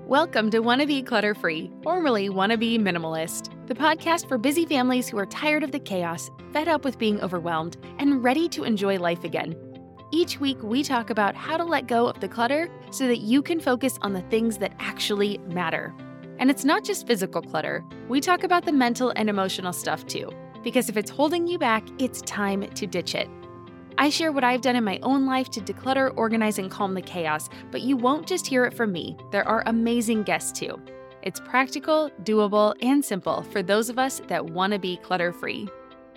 Welcome to Wanna Be Clutter-Free, formerly Wanna Be Minimalist, the podcast for busy families who are tired of the chaos, fed up with being overwhelmed, and ready to enjoy life again. Each week, we talk about how to let go of the clutter so that you can focus on the things that actually matter. And it's not just physical clutter. We talk about the mental and emotional stuff too, because if it's holding you back, it's time to ditch it. I share what I've done in my own life to declutter, organize, and calm the chaos, but you won't just hear it from me. There are amazing guests too. It's practical, doable, and simple for those of us that want to be clutter-free.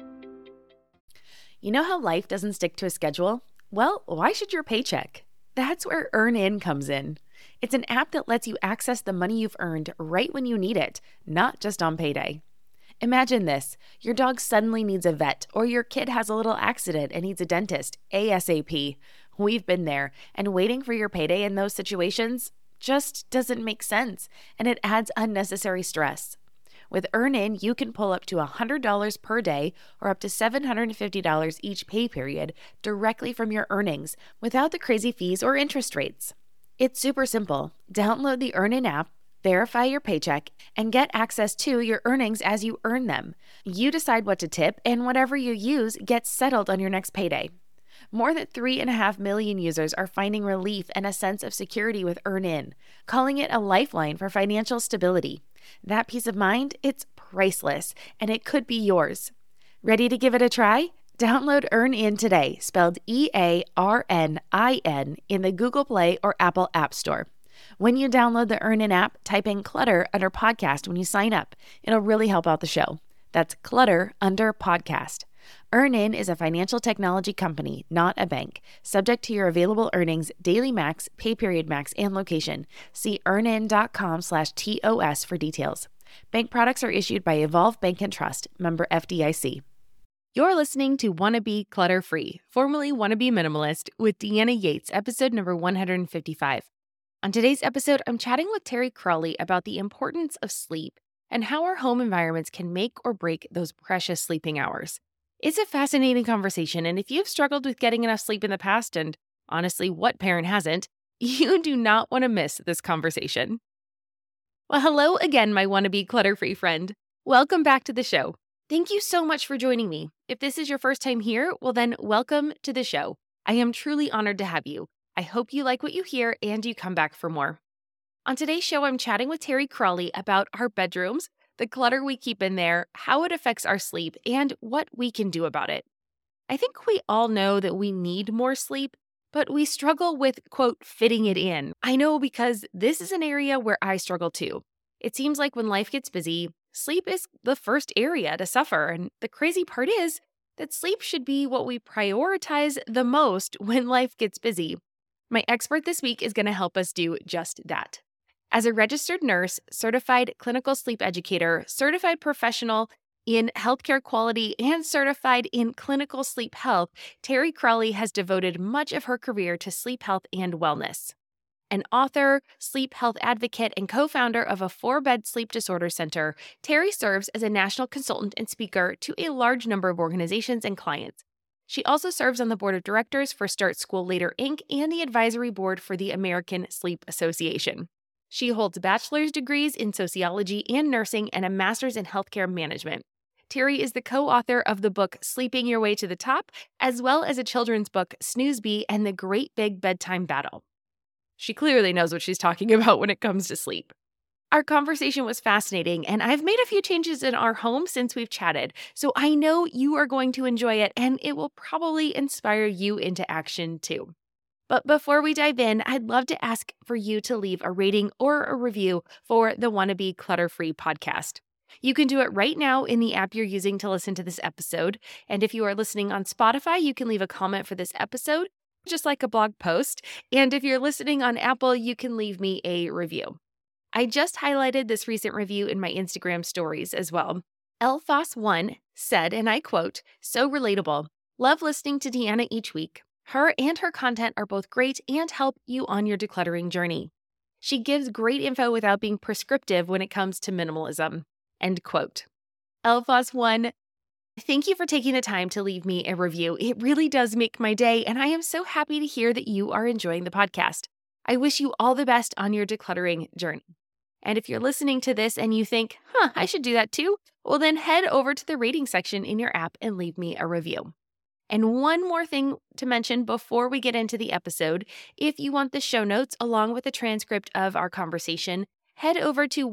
You know how life doesn't stick to a schedule? Well, why should your paycheck? That's where EarnIn comes in. It's an app that lets you access the money you've earned right when you need it, not just on payday. Imagine this, your dog suddenly needs a vet, or your kid has a little accident and needs a dentist, ASAP. We've been there, and waiting for your payday in those situations just doesn't make sense, and it adds unnecessary stress. With EarnIn, you can pull up to $100 per day or up to $750 each pay period directly from your earnings without the crazy fees or interest rates. It's super simple. Download the EarnIn app, verify your paycheck, and get access to your earnings as you earn them. You decide what to tip, and whatever you use gets settled on your next payday. More than 3.5 million users are finding relief and a sense of security with EarnIn, calling it a lifeline for financial stability. That peace of mind, it's priceless, and it could be yours. Ready to give it a try? Download EarnIn today, spelled EARNIN, in the Google Play or Apple App Store. When you download the EarnIn app, type in Clutter under podcast when you sign up. It'll really help out the show. That's Clutter under podcast. EarnIn is a financial technology company, not a bank. Subject to your available earnings, daily max, pay period max, and location. See earnin.com/TOS for details. Bank products are issued by Evolve Bank and Trust, member FDIC. You're listening to Wanna Be Clutter-Free, formerly Wanna Be Minimalist, with Deanna Yates, episode number 155. On today's episode, I'm chatting with Terry Crawley about the importance of sleep and how our home environments can make or break those precious sleeping hours. It's a fascinating conversation, and if you've struggled with getting enough sleep in the past, and honestly, what parent hasn't, you do not want to miss this conversation. Well, hello again, my wannabe clutter-free friend. Welcome back to the show. Thank you so much for joining me. If this is your first time here, well then, welcome to the show. I am truly honored to have you. I hope you like what you hear and you come back for more. On today's show, I'm chatting with Terry Crawley about our bedrooms, the clutter we keep in there, how it affects our sleep, and what we can do about it. I think we all know that we need more sleep, but we struggle with, quote, fitting it in. I know because this is an area where I struggle too. It seems like when life gets busy, sleep is the first area to suffer, and the crazy part is that sleep should be what we prioritize the most when life gets busy. My expert this week is going to help us do just that. As a registered nurse, certified clinical sleep educator, certified professional in healthcare quality, and certified in clinical sleep health, Terry Crawley has devoted much of her career to sleep health and wellness. An author, sleep health advocate, and co-founder of a 4-bed sleep disorder center, Terry serves as a national consultant and speaker to a large number of organizations and clients. She also serves on the board of directors for Start School Later, Inc. and the advisory board for the American Sleep Association. She holds bachelor's degrees in sociology and nursing and a master's in healthcare management. Terry is the co-author of the book Sleeping Your Way to the Top, as well as a children's book, Snooze Bee and the Great Big Bedtime Battle. She clearly knows what she's talking about when it comes to sleep. Our conversation was fascinating, and I've made a few changes in our home since we've chatted, so I know you are going to enjoy it, and it will probably inspire you into action too. But before we dive in, I'd love to ask for you to leave a rating or a review for the Wanna Be Clutter-Free podcast. You can do it right now in the app you're using to listen to this episode, and if you are listening on Spotify, you can leave a comment for this episode, just like a blog post, and if you're listening on Apple, you can leave me a review. I just highlighted this recent review in my Instagram stories as well. Elfos1 said, and I quote, "So relatable. Love listening to Deanna each week. Her and her content are both great and help you on your decluttering journey. She gives great info without being prescriptive when it comes to minimalism." End quote. Elfos1, thank you for taking the time to leave me a review. It really does make my day, and I am so happy to hear that you are enjoying the podcast. I wish you all the best on your decluttering journey. And if you're listening to this and you think, I should do that too, well, then head over to the rating section in your app and leave me a review. And one more thing to mention before we get into the episode, if you want the show notes along with the transcript of our conversation, head over to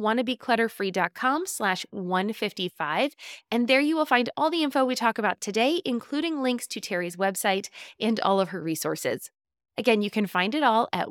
wannabeclutterfree.com/155, and there you will find all the info we talk about today, including links to Terry's website and all of her resources. Again, you can find it all at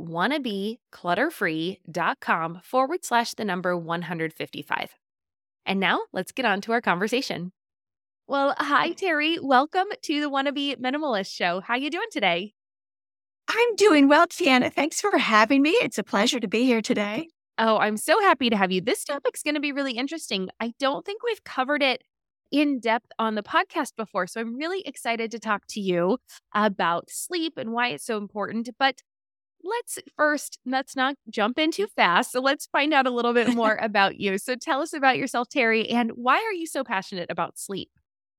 wannabeclutterfree.com/155. And now let's get on to our conversation. Well, hi, Terry. Welcome to the Wanna Be Minimalist Show. How you doing today? I'm doing well, Tiana. Thanks for having me. It's a pleasure to be here today. Oh, I'm so happy to have you. This topic's going to be really interesting. I don't think we've covered it in depth on the podcast before, so I'm really excited to talk to you about sleep and why it's so important. But let's not jump in too fast. So let's find out a little bit more about you. So tell us about yourself, Terry, and why are you so passionate about sleep?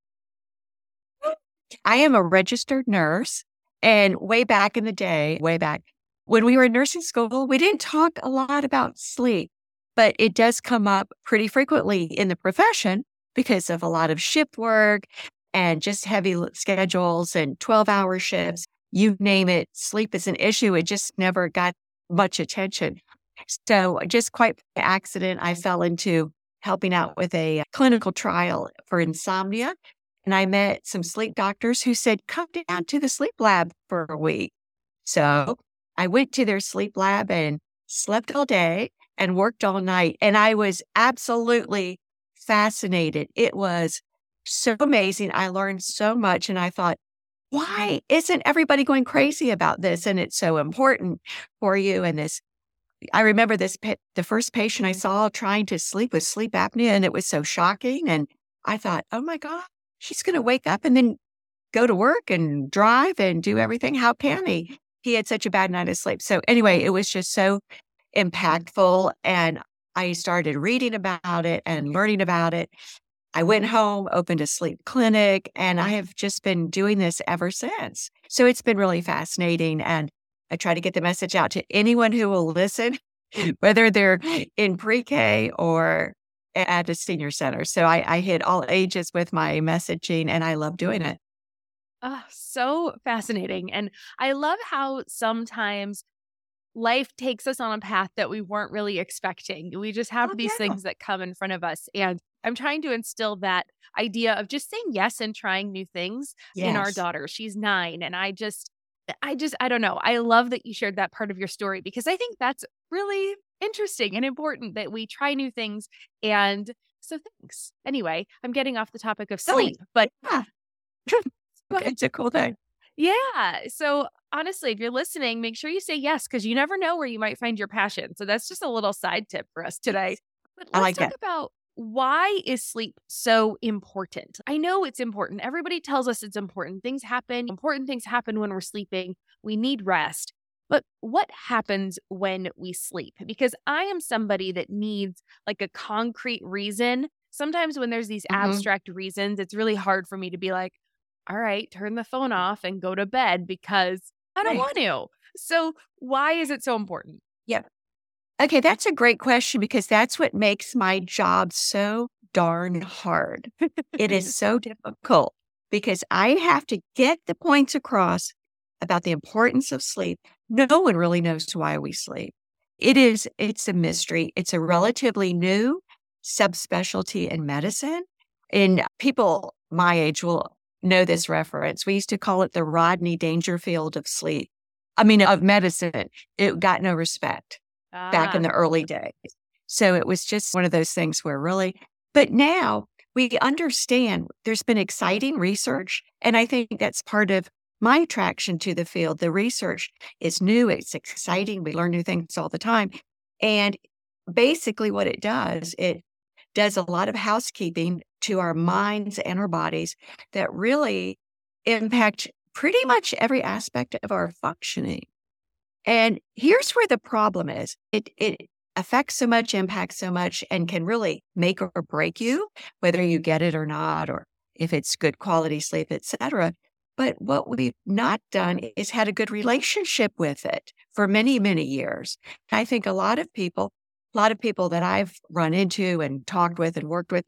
I am a registered nurse, and way back in the day, when we were in nursing school, we didn't talk a lot about sleep, but it does come up pretty frequently in the profession because of a lot of shift work and just heavy schedules and 12-hour shifts. You name it, sleep is an issue. It just never got much attention. So just quite by accident, I fell into helping out with a clinical trial for insomnia. And I met some sleep doctors who said, come down to the sleep lab for a week. So I went to their sleep lab and slept all day and worked all night. And I was absolutely fascinated. It was so amazing. I learned so much. And I thought, why isn't everybody going crazy about this? And it's so important for you. And I remember the first patient I saw trying to sleep with sleep apnea, and it was so shocking. And I thought, oh my God, she's going to wake up and then go to work and drive and do everything. How can he? He had such a bad night of sleep. So anyway, it was just so impactful. And I started reading about it and learning about it. I went home, opened a sleep clinic, and I have just been doing this ever since. So it's been really fascinating. And I try to get the message out to anyone who will listen, whether they're in pre-K or at a senior center. So I hit all ages with my messaging, and I love doing it. Oh, so fascinating. And I love how sometimes life takes us on a path that we weren't really expecting. We just have these things that come in front of us. And I'm trying to instill that idea of just saying yes and trying new things in our daughter. She's 9. And I don't know. I love that you shared that part of your story, because I think that's really interesting and important that we try new things. And so thanks. Anyway, I'm getting off the topic of sleep, but it's a cool thing. Yeah. So honestly, if you're listening, make sure you say yes, because you never know where you might find your passion. So that's just a little side tip for us today. But let's talk about, why is sleep so important? I know it's important. Everybody tells us it's important. Important things happen when we're sleeping. We need rest. But what happens when we sleep? Because I am somebody that needs like a concrete reason. Sometimes when there's these abstract reasons, it's really hard for me to be like, all right, turn the phone off and go to bed, because I don't want to. So why is it so important? Yeah. Okay, that's a great question, because that's what makes my job so darn hard. It is so difficult because I have to get the points across about the importance of sleep. No one really knows why we sleep. It's a mystery. It's a relatively new subspecialty in medicine. And people my age will know this reference. We used to call it the Rodney Dangerfield of sleep. Of medicine. It got no respect back in the early days. So it was just one of those things where but now we understand there's been exciting research. And I think that's part of my attraction to the field. The research is new. It's exciting. We learn new things all the time. And basically what it does a lot of housekeeping to our minds and our bodies that really impact pretty much every aspect of our functioning. And here's where the problem is. It affects so much, impacts so much, and can really make or break you, whether you get it or not, or if it's good quality sleep, etc. But what we've not done is had a good relationship with it for many, many years. I think a lot of people a lot of people that I've run into and talked with and worked with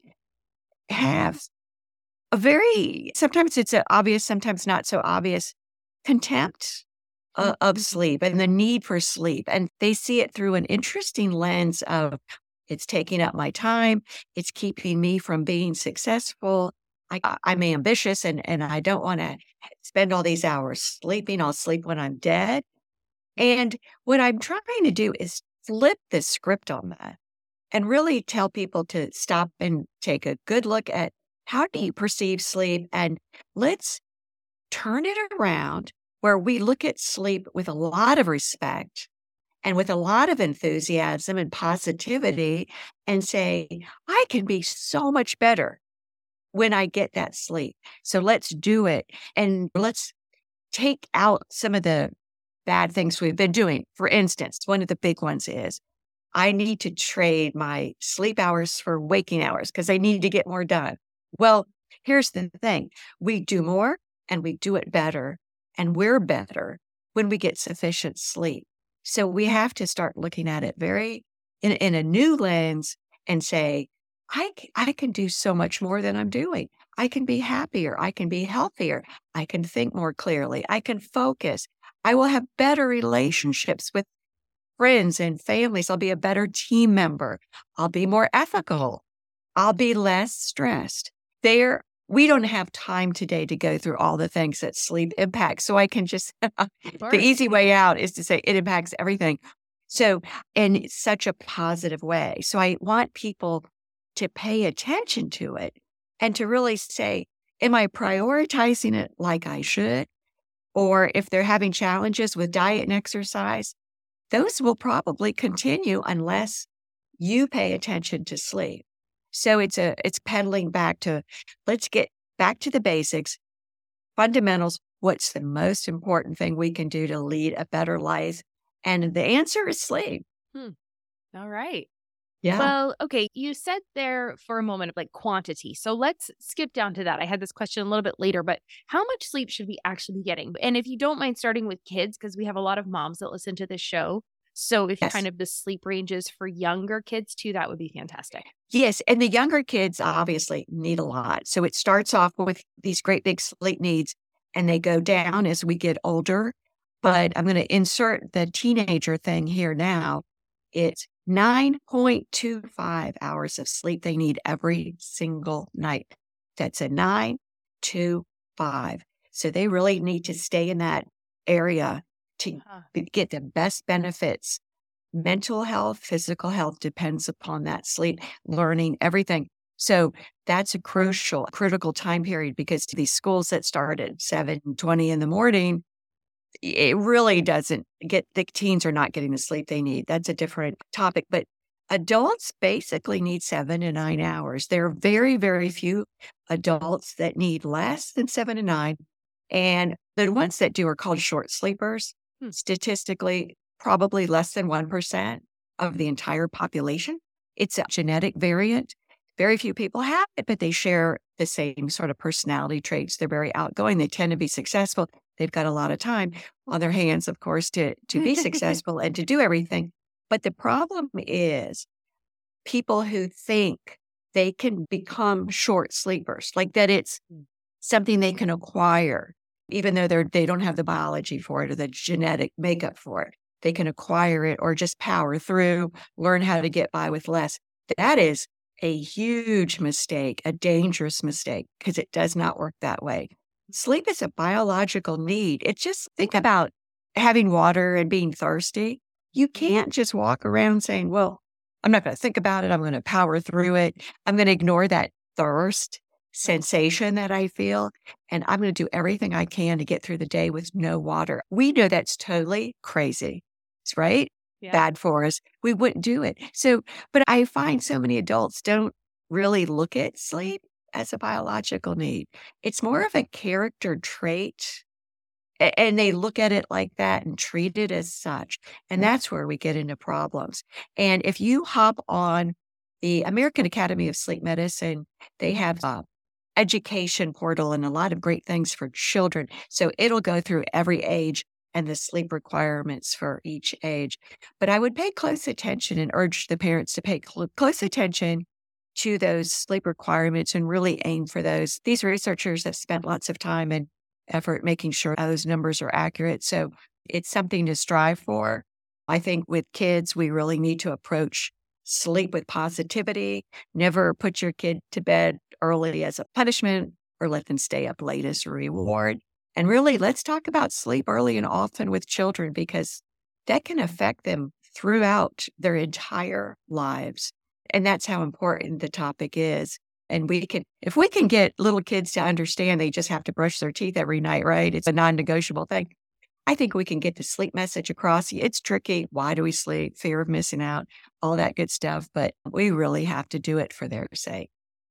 have a very, sometimes it's a obvious, sometimes not so obvious contempt of sleep and the need for sleep. And they see it through an interesting lens of it's taking up my time. It's keeping me from being successful. I'm ambitious and I don't want to spend all these hours sleeping. I'll sleep when I'm dead. And what I'm trying to do is flip the script on that and really tell people to stop and take a good look at how do you perceive sleep? And let's turn it around where we look at sleep with a lot of respect and with a lot of enthusiasm and positivity and say, I can be so much better when I get that sleep. So let's do it. And let's take out some of the bad things we've been doing. For instance, one of the big ones is I need to trade my sleep hours for waking hours because I need to get more done. Well, here's the thing. We do more and we do it better and we're better when we get sufficient sleep. So we have to start looking at it very in a new lens and say, I can do so much more than I'm doing. I can be happier. I can be healthier. I can think more clearly. I can focus. I will have better relationships with friends and families. I'll be a better team member. I'll be more ethical. I'll be less stressed. We don't have time today to go through all the things that sleep impacts. So I can just, the easy way out is to say it impacts everything. So, in such a positive way. So I want people to pay attention to it and to really say, am I prioritizing it like I should? Or if they're having challenges with diet and exercise, those will probably continue unless you pay attention to sleep. So it's pedaling back to, let's get back to the basics, fundamentals. What's the most important thing we can do to lead a better life? And the answer is sleep. All right. Yeah. Well, okay. You said there for a moment of like quantity. So let's skip down to that. I had this question a little bit later, but how much sleep should we actually be getting? And if you don't mind starting with kids, because we have a lot of moms that listen to this show. So if Yes. kind of the sleep ranges for younger kids too, that would be fantastic. Yes. And the younger kids obviously need a lot. So it starts off with these great big sleep needs and they go down as we get older. But I'm going to insert the teenager thing here now. It's 9.25 hours of sleep they need every single night. That's a 9 to 5. So they really need to stay in that area to get the best benefits. Mental health, physical health depends upon that sleep, learning, everything. So that's a critical time period because these schools that start at 7:20 in the morning, it really doesn't get, the teens are not getting the sleep they need. That's a different topic. But adults basically need 7 to 9 hours. There are very, very few adults that need less than 7 to 9. And the ones that do are called short sleepers. Statistically, probably less than 1% of the entire population. It's a genetic variant. Very few people have it, but they share the same sort of personality traits. They're very outgoing. They tend to be successful. They've got a lot of time on their hands, of course, to be successful and to do everything. But the problem is people who think they can become short sleepers, like that it's something they can acquire, even though they don't have the biology for it or the genetic makeup for it. They can acquire it or just power through, learn how to get by with less. That is a huge mistake, a dangerous mistake, because it does not work that way. Sleep is a biological need. It's just, think about having water and being thirsty. You can't just walk around saying, well, I'm not going to think about it. I'm going to power through it. I'm going to ignore that thirst sensation that I feel. And I'm going to do everything I can to get through the day with no water. We know that's totally crazy. It's right. Yeah. Bad for us. We wouldn't do it. So, but I find so many adults don't really look at sleep as a biological need. It's more of a character trait. And they look at it like that and treat it as such. And that's where we get into problems. And if you hop on the American Academy of Sleep Medicine, they have a education portal and a lot of great things for children. So it'll go through every age and the sleep requirements for each age. But I would pay close attention and urge the parents to pay close attention to those sleep requirements and really aim for those. These researchers have spent lots of time and effort making sure those numbers are accurate. So it's something to strive for. I think with kids, we really need to approach sleep with positivity. Never put your kid to bed early as a punishment or let them stay up late as a reward. And really, let's talk about sleep early and often with children because that can affect them throughout their entire lives. And that's how important the topic is. And if we can get little kids to understand they just have to brush their teeth every night, right? It's a non-negotiable thing. I think we can get the sleep message across. It's tricky. Why do we sleep? Fear of missing out, all that good stuff. But we really have to do it for their sake.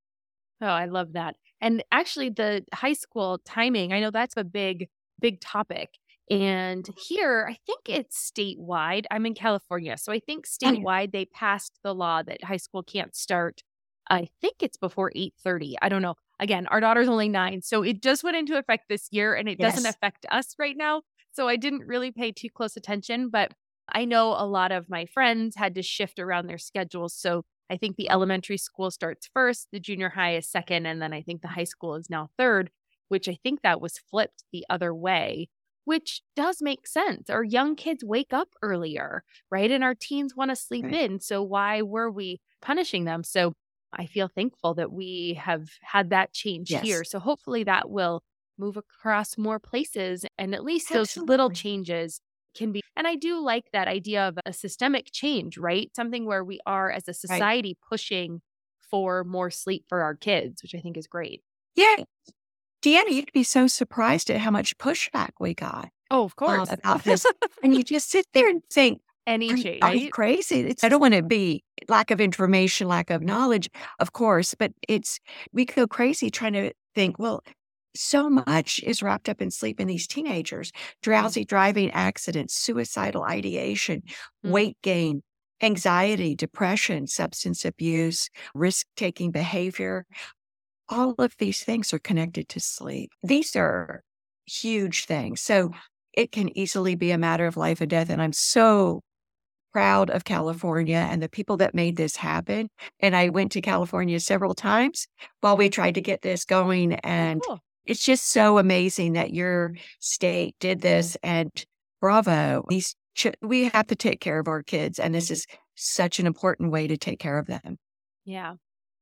Oh, I love that. And actually, the high school timing, I know that's a big, big topic. And here, I think it's statewide. I'm in California. So I think statewide, they passed the law that high school can't start. I think it's before 8:30. I don't know. Again, our daughter's only 9. So it just went into effect this year and it doesn't affect us right now. So I didn't really pay too close attention. But I know a lot of my friends had to shift around their schedules. So I think the elementary school starts first, the junior high is second, and then I think the high school is now third, which I think that was flipped the other way, which does make sense. Our young kids wake up earlier, right? And our teens want to sleep in. So why were we punishing them? So I feel thankful that we have had that change here. So hopefully that will move across more places and at least those little changes can be. And I do like that idea of a systemic change, right? Something where we are as a society pushing for more sleep for our kids, which I think is great. Yeah. Deanna, you'd be so surprised at how much pushback we got. Oh, of course. About this. And you just sit there and think, are you crazy? I don't want to be lack of information, lack of knowledge, of course, but we go crazy trying to think, well, so much is wrapped up in sleep in these teenagers, drowsy driving accidents, suicidal ideation, weight gain, anxiety, depression, substance abuse, risk-taking behavior. All of these things are connected to sleep. These are huge things. So it can easily be a matter of life and death. And I'm so proud of California and the people that made this happen. And I went to California several times while we tried to get this going. And it's just so amazing that your state did this. And bravo. We have to take care of our kids. And this is such an important way to take care of them. Yeah.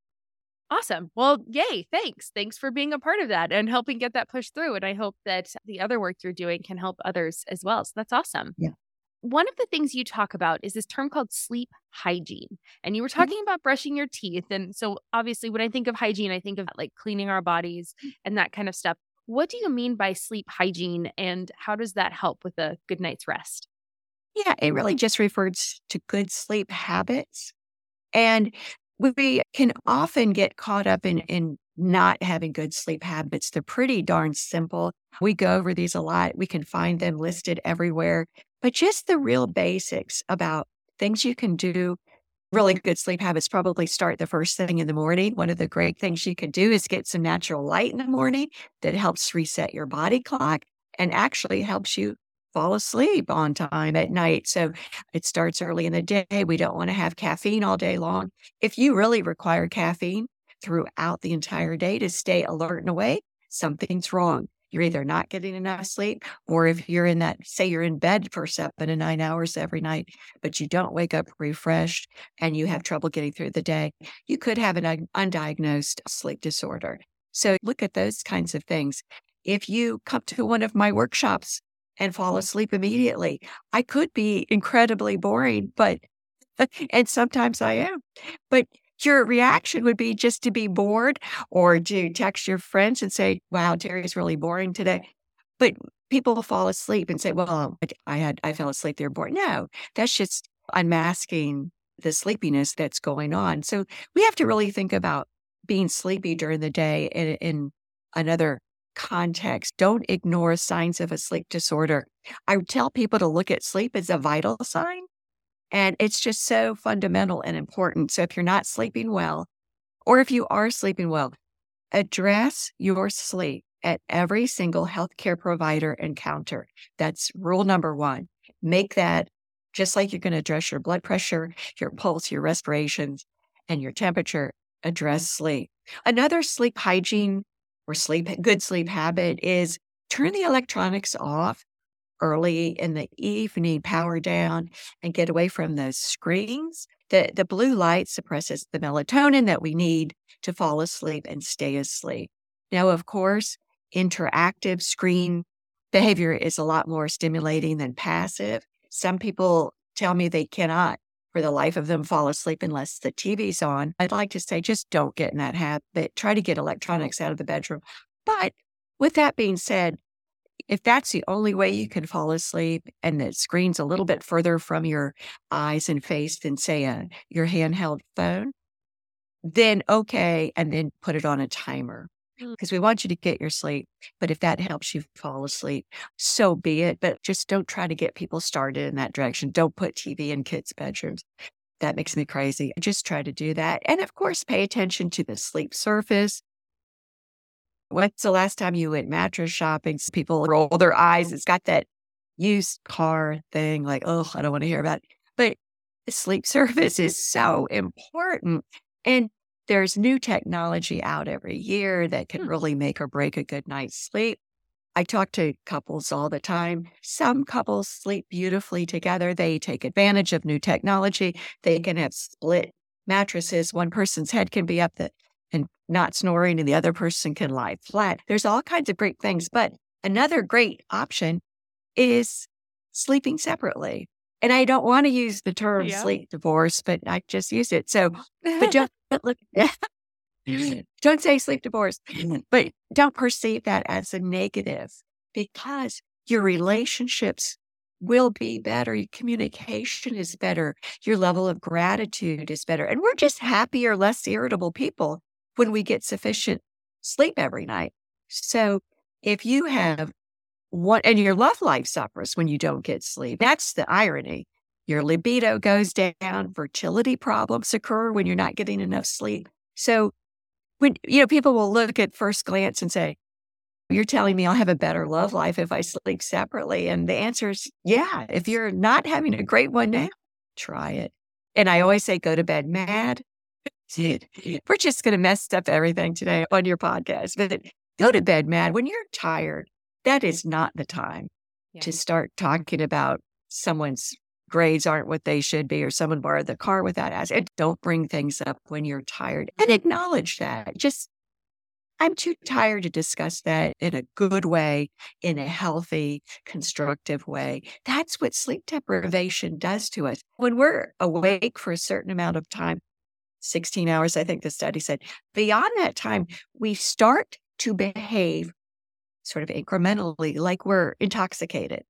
Awesome. Well, yay. Thanks. Thanks for being a part of that and helping get that pushed through. And I hope that the other work you're doing can help others as well. So that's awesome. Yeah. One of the things you talk about is this term called sleep hygiene. And you were talking about brushing your teeth. And so obviously when I think of hygiene, I think of like cleaning our bodies and that kind of stuff. What do you mean by sleep hygiene and how does that help with a good night's rest? Yeah, it really just refers to good sleep habits. And we can often get caught up in not having good sleep habits. They're pretty darn simple. We go over these a lot. We can find them listed everywhere. But just the real basics about things you can do. Really good sleep habits probably start the first thing in the morning. One of the great things you can do is get some natural light in the morning that helps reset your body clock and actually helps you fall asleep on time at night. So it starts early in the day. We don't want to have caffeine all day long. If you really require caffeine throughout the entire day to stay alert and awake, something's wrong. You're either not getting enough sleep, or if you're say you're in bed for 7 to 9 hours every night, but you don't wake up refreshed and you have trouble getting through the day, you could have an undiagnosed sleep disorder. So look at those kinds of things. If you come to one of my workshops and fall asleep immediately, I could be incredibly boring, and sometimes I am, but your reaction would be just to be bored or to text your friends and say, wow, Terry's really boring today. But people will fall asleep and say, well, I fell asleep, they're bored. No, that's just unmasking the sleepiness that's going on. So we have to really think about being sleepy during the day in another context. Don't ignore signs of a sleep disorder. I tell people to look at sleep as a vital sign. And it's just so fundamental and important. So if you're not sleeping well, or if you are sleeping well, address your sleep. at every single healthcare provider encounter. That's rule number one. Make that just like you're going to address your blood pressure, your pulse, your respirations, and your temperature, address sleep. Another sleep hygiene or good sleep habit is turn the electronics off early in the evening, power down, and get away from those screens. The blue light suppresses the melatonin that we need to fall asleep and stay asleep. Now, of course, interactive screen behavior is a lot more stimulating than passive. Some people tell me they cannot, for the life of them, fall asleep unless the TV's on. I'd like to say just don't get in that habit. Try to get electronics out of the bedroom. But with that being said, if that's the only way you can fall asleep and the screen's a little bit further from your eyes and face than, say, your handheld phone, then okay, and then put it on a timer because we want you to get your sleep. But if that helps you fall asleep, so be it. But just don't try to get people started in that direction. Don't put TV in kids' bedrooms. That makes me crazy. Just try to do that. And of course, pay attention to the sleep surface. When's the last time you went mattress shopping? People roll their eyes. It's got that used car thing, like, oh, I don't want to hear about it. But the sleep surface is so important. And there's new technology out every year that can really make or break a good night's sleep. I talk to couples all the time. Some couples sleep beautifully together. They take advantage of new technology. They can have split mattresses. One person's head can be up and not snoring, and the other person can lie flat. There's all kinds of great things. But another great option is sleeping separately. And I don't want to use the term sleep divorce, but I just use it. So, but don't say sleep divorce, but don't perceive that as a negative, because your relationships will be better. Your communication is better. Your level of gratitude is better. And we're just happier, less irritable people when we get sufficient sleep every night. So if you have and your love life suffers when you don't get sleep, that's the irony. Your libido goes down, fertility problems occur when you're not getting enough sleep. So when, people will look at first glance and say, you're telling me I'll have a better love life if I sleep separately. And the answer is, yeah, if you're not having a great one now, try it. And I always say, go to bed mad. We're just going to mess up everything today on your podcast, but go to bed mad. When you're tired, that is not the time to start talking about someone's grades aren't what they should be, or someone borrowed the car without asking. Don't bring things up when you're tired, and acknowledge that. I'm too tired to discuss that in a good way, in a healthy, constructive way. That's what sleep deprivation does to us. When we're awake for a certain amount of time, 16 hours, I think the study said, beyond that time, we start to behave sort of incrementally like we're intoxicated.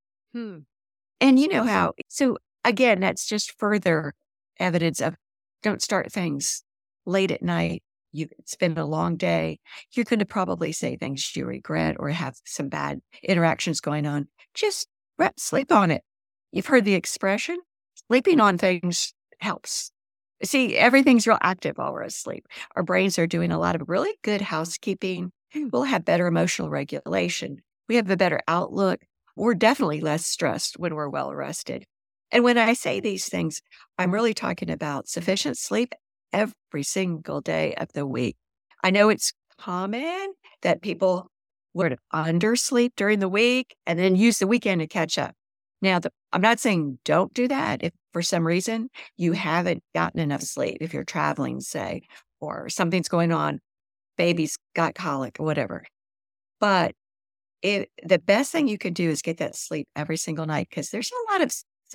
And you know how, so again, that's just further evidence of don't start things late at night. It's been a long day. You're going to probably say things you regret or have some bad interactions going on. Just sleep on it. You've heard the expression, sleeping on things helps. See, everything's real active while we're asleep. Our brains are doing a lot of really good housekeeping. We'll have better emotional regulation. We have a better outlook. We're definitely less stressed when we're well rested. And when I say these things, I'm really talking about sufficient sleep every single day of the week. I know it's common that people would undersleep during the week and then use the weekend to catch up. Now, I'm not saying don't do that if for some reason you haven't gotten enough sleep, if you're traveling, say, or something's going on, baby's got colic or whatever. But the best thing you can do is get that sleep every single night, because there's a lot of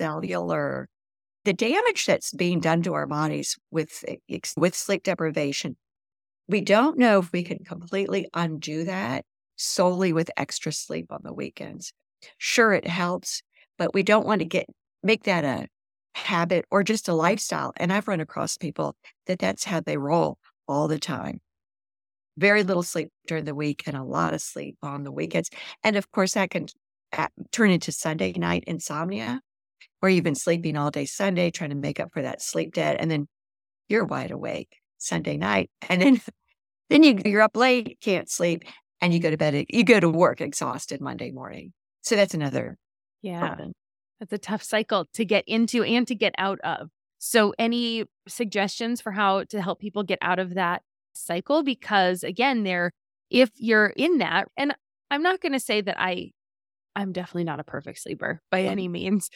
the damage that's being done to our bodies with sleep deprivation. We don't know if we can completely undo that solely with extra sleep on the weekends. Sure, it helps, but we don't want to make that a habit or just a lifestyle. And I've run across people that's how they roll all the time. Very little sleep during the week and a lot of sleep on the weekends. And of course, that can turn into Sunday night insomnia, where you've been sleeping all day Sunday, trying to make up for that sleep debt. And then you're wide awake Sunday night. And then you're up late, can't sleep. and you go to work exhausted Monday morning. So that's another Yeah. problem. That's a tough cycle to get into and to get out of. So any suggestions for how to help people get out of that cycle? Because again, if you're in that, and I'm not going to say that I'm definitely not a perfect sleeper by any means.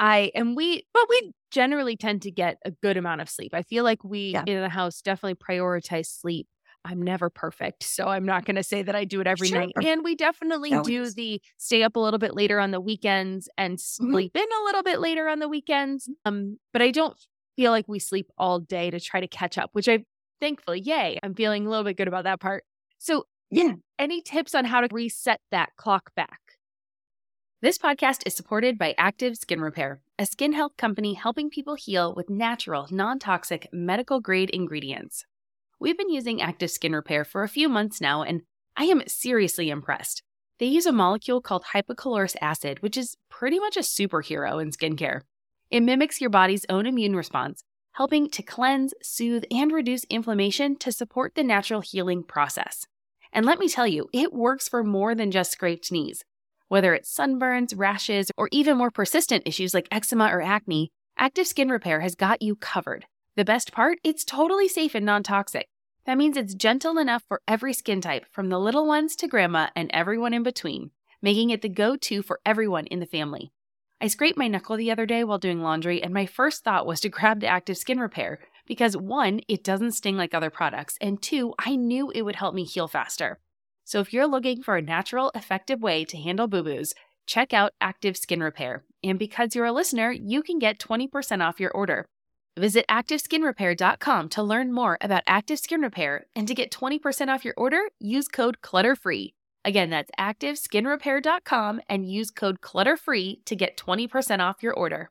But we generally tend to get a good amount of sleep. I feel like we in the house definitely prioritize sleep. I'm never perfect, so I'm not going to say that I do it every night. And we definitely do the stay up a little bit later on the weekends and sleep in a little bit later on the weekends. But I don't feel like we sleep all day to try to catch up, which thankfully, yay, I'm feeling a little bit good about that part. So any tips on how to reset that clock back? This podcast is supported by Active Skin Repair, a skin health company helping people heal with natural, non-toxic, medical-grade ingredients. We've been using Active Skin Repair for a few months now, and I am seriously impressed. They use a molecule called hypochlorous acid, which is pretty much a superhero in skincare. It mimics your body's own immune response, helping to cleanse, soothe, and reduce inflammation to support the natural healing process. And let me tell you, it works for more than just scraped knees. Whether it's sunburns, rashes, or even more persistent issues like eczema or acne, Active Skin Repair has got you covered. The best part? It's totally safe and non-toxic. That means it's gentle enough for every skin type, from the little ones to grandma and everyone in between, making it the go-to for everyone in the family. I scraped my knuckle the other day while doing laundry, and my first thought was to grab the Active Skin Repair because 1, it doesn't sting like other products, and 2, I knew it would help me heal faster. So if you're looking for a natural, effective way to handle boo-boos, check out Active Skin Repair. And because you're a listener, you can get 20% off your order. Visit ActiveSkinRepair.com to learn more about Active Skin Repair, and to get 20% off your order, use code CLUTTERFREE. Again, that's ActiveSkinRepair.com and use code CLUTTERFREE to get 20% off your order.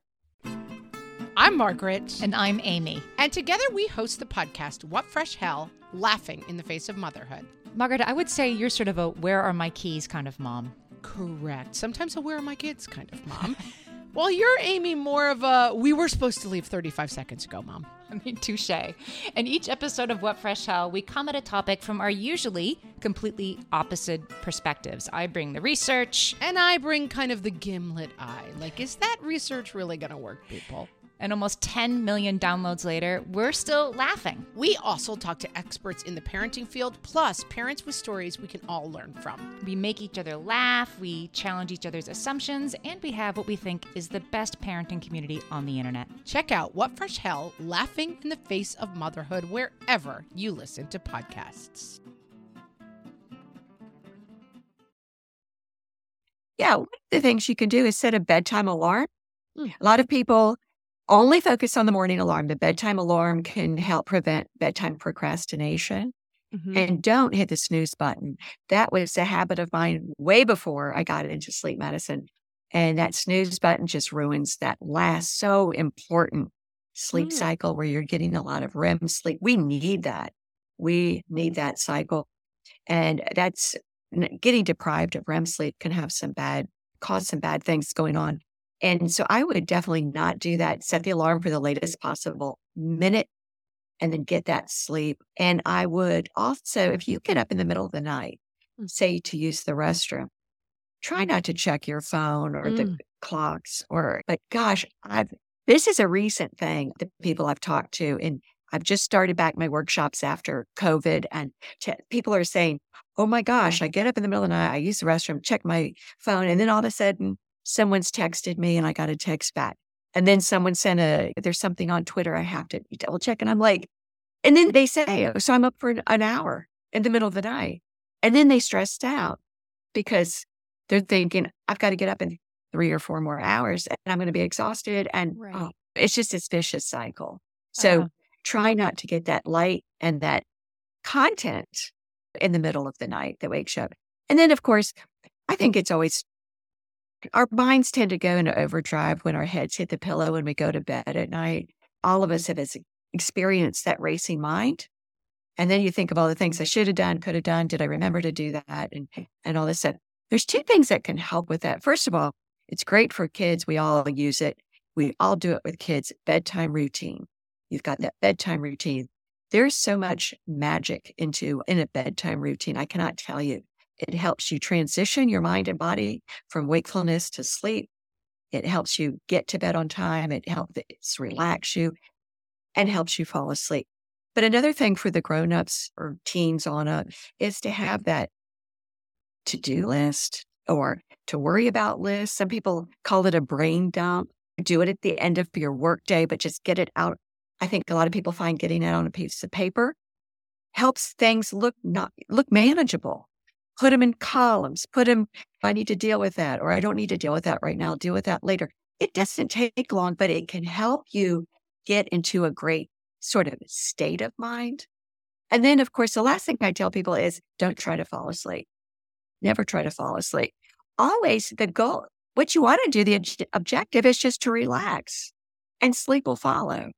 I'm Margaret. And I'm Amy. And together we host the podcast, What Fresh Hell? Laughing in the Face of Motherhood. Margaret, I would say you're sort of a where are my keys kind of mom. Correct. Sometimes a where are my kids kind of mom. Well, you're, Amy, more of a we were supposed to leave 35 seconds ago, mom. I mean, touche. In each episode of What Fresh Hell, we come at a topic from our usually completely opposite perspectives. I bring the research. And I bring kind of the gimlet eye. Like, is that research really going to work, people? And almost 10 million downloads later, we're still laughing. We also talk to experts in the parenting field, plus parents with stories we can all learn from. We make each other laugh, we challenge each other's assumptions, and we have what we think is the best parenting community on the internet. Check out What Fresh Hell? Laughing in the Face of Motherhood wherever you listen to podcasts. Yeah, one of the things you can do is set a bedtime alarm. A lot of people only focus on the morning alarm. The bedtime alarm can help prevent bedtime procrastination. And don't hit the snooze button. That was a habit of mine way before I got into sleep medicine. And that snooze button just ruins that last so important sleep cycle where you're getting a lot of REM sleep. We need that. We need that cycle. And that's getting deprived of REM sleep can have cause some bad things going on. And so I would definitely not do that. Set the alarm for the latest possible minute and then get that sleep. And I would also, if you get up in the middle of the night, say to use the restroom, try not to check your phone or the clocks but gosh, this is a recent thing, the people I've talked to, and I've just started back my workshops after COVID, and people are saying, oh my gosh, I get up in the middle of the night, I use the restroom, check my phone, and then all of a sudden, someone's texted me and I got a text back. And then someone there's something on Twitter I have to double check. And I'm like, and then they say, so I'm up for an hour in the middle of the night. And then they stressed out because they're thinking, I've got to get up in 3 or 4 more hours and I'm going to be exhausted. And it's just this vicious cycle. So try not to get that light and that content in the middle of the night that wakes you up. And then, of course, I think it's always our minds tend to go into overdrive when our heads hit the pillow when we go to bed at night. All of us have experienced that racing mind. And then you think of all the things I should have done, could have done. Did I remember to do that? And all this stuff. There's 2 things that can help with that. First of all, it's great for kids. We all use it. We all do it with kids. Bedtime routine. You've got that bedtime routine. There's so much magic in a bedtime routine. I cannot tell you It helps you transition your mind and body from wakefulness to sleep. It helps you get to bed on time. It helps relax you and helps you fall asleep. But another thing for the grownups or teens on up is to have that to-do list or to worry about list. Some people call it a brain dump. Do it at the end of your workday, but just get it out. I think a lot of people find getting it on a piece of paper helps things look manageable. Put them in columns. Put them, if I need to deal with that, or I don't need to deal with that right now, I'll deal with that later. It doesn't take long, but it can help you get into a great sort of state of mind. And then, of course, the last thing I tell people is don't try to fall asleep. Never try to fall asleep. Always the goal, what you want to do, the objective is just to relax and sleep will follow.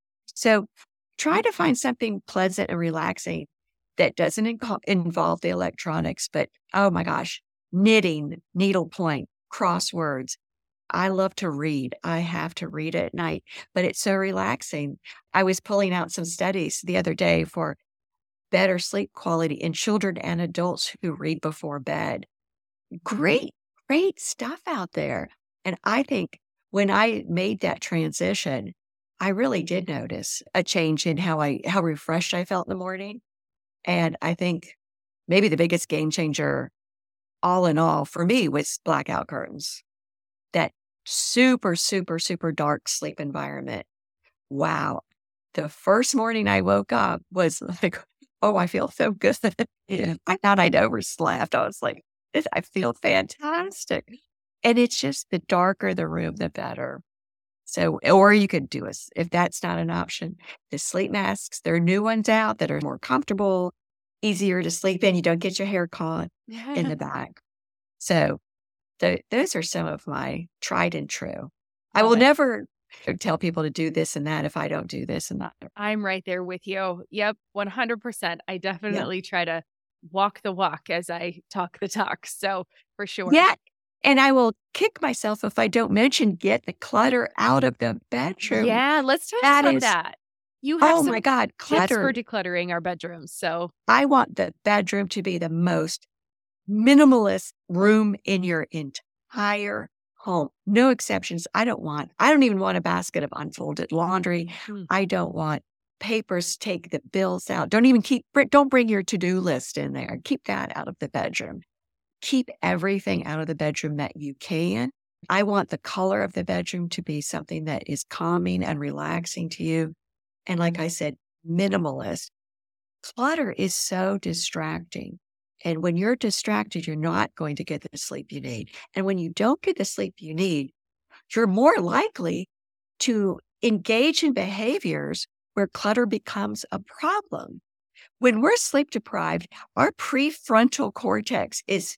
So try to find something pleasant and relaxing that doesn't involve the electronics, but oh my gosh, knitting, needlepoint, crosswords. I love to read. I have to read at night, but it's so relaxing. I was pulling out some studies the other day for better sleep quality in children and adults who read before bed. Great stuff out there. And I think when I made that transition, I really did notice a change in how refreshed I felt in the morning. And I think maybe the biggest game changer all in all for me was blackout curtains. That super, super, super dark sleep environment. Wow. The first morning I woke up was like, oh, I feel so good. Yeah. I thought I'd overslept. I was like, I feel fantastic. And it's just the darker the room, the better. So, or you could do if that's not an option, the sleep masks, there are new ones out that are more comfortable, easier to sleep in. You don't get your hair caught in the back. So those are some of my tried and true. I will never tell people to do this and that if I don't do this and that. I'm right there with you. Yep, 100%. I definitely try to walk the walk as I talk the talk. So for sure. Yeah. And I will kick myself if I don't mention get the clutter out of the bedroom. Yeah, let's talk about that. You have my God, clutter. Tips for decluttering our bedrooms. So I want the bedroom to be the most minimalist room in your entire home. No exceptions. I don't even want a basket of unfolded laundry. I don't want papers, take the bills out. Don't bring your to-do list in there. Keep that out of the bedroom. Keep everything out of the bedroom that you can. I want the color of the bedroom to be something that is calming and relaxing to you. And like I said, minimalist. Clutter is so distracting. And when you're distracted, you're not going to get the sleep you need. And when you don't get the sleep you need, you're more likely to engage in behaviors where clutter becomes a problem. When we're sleep deprived, our prefrontal cortex is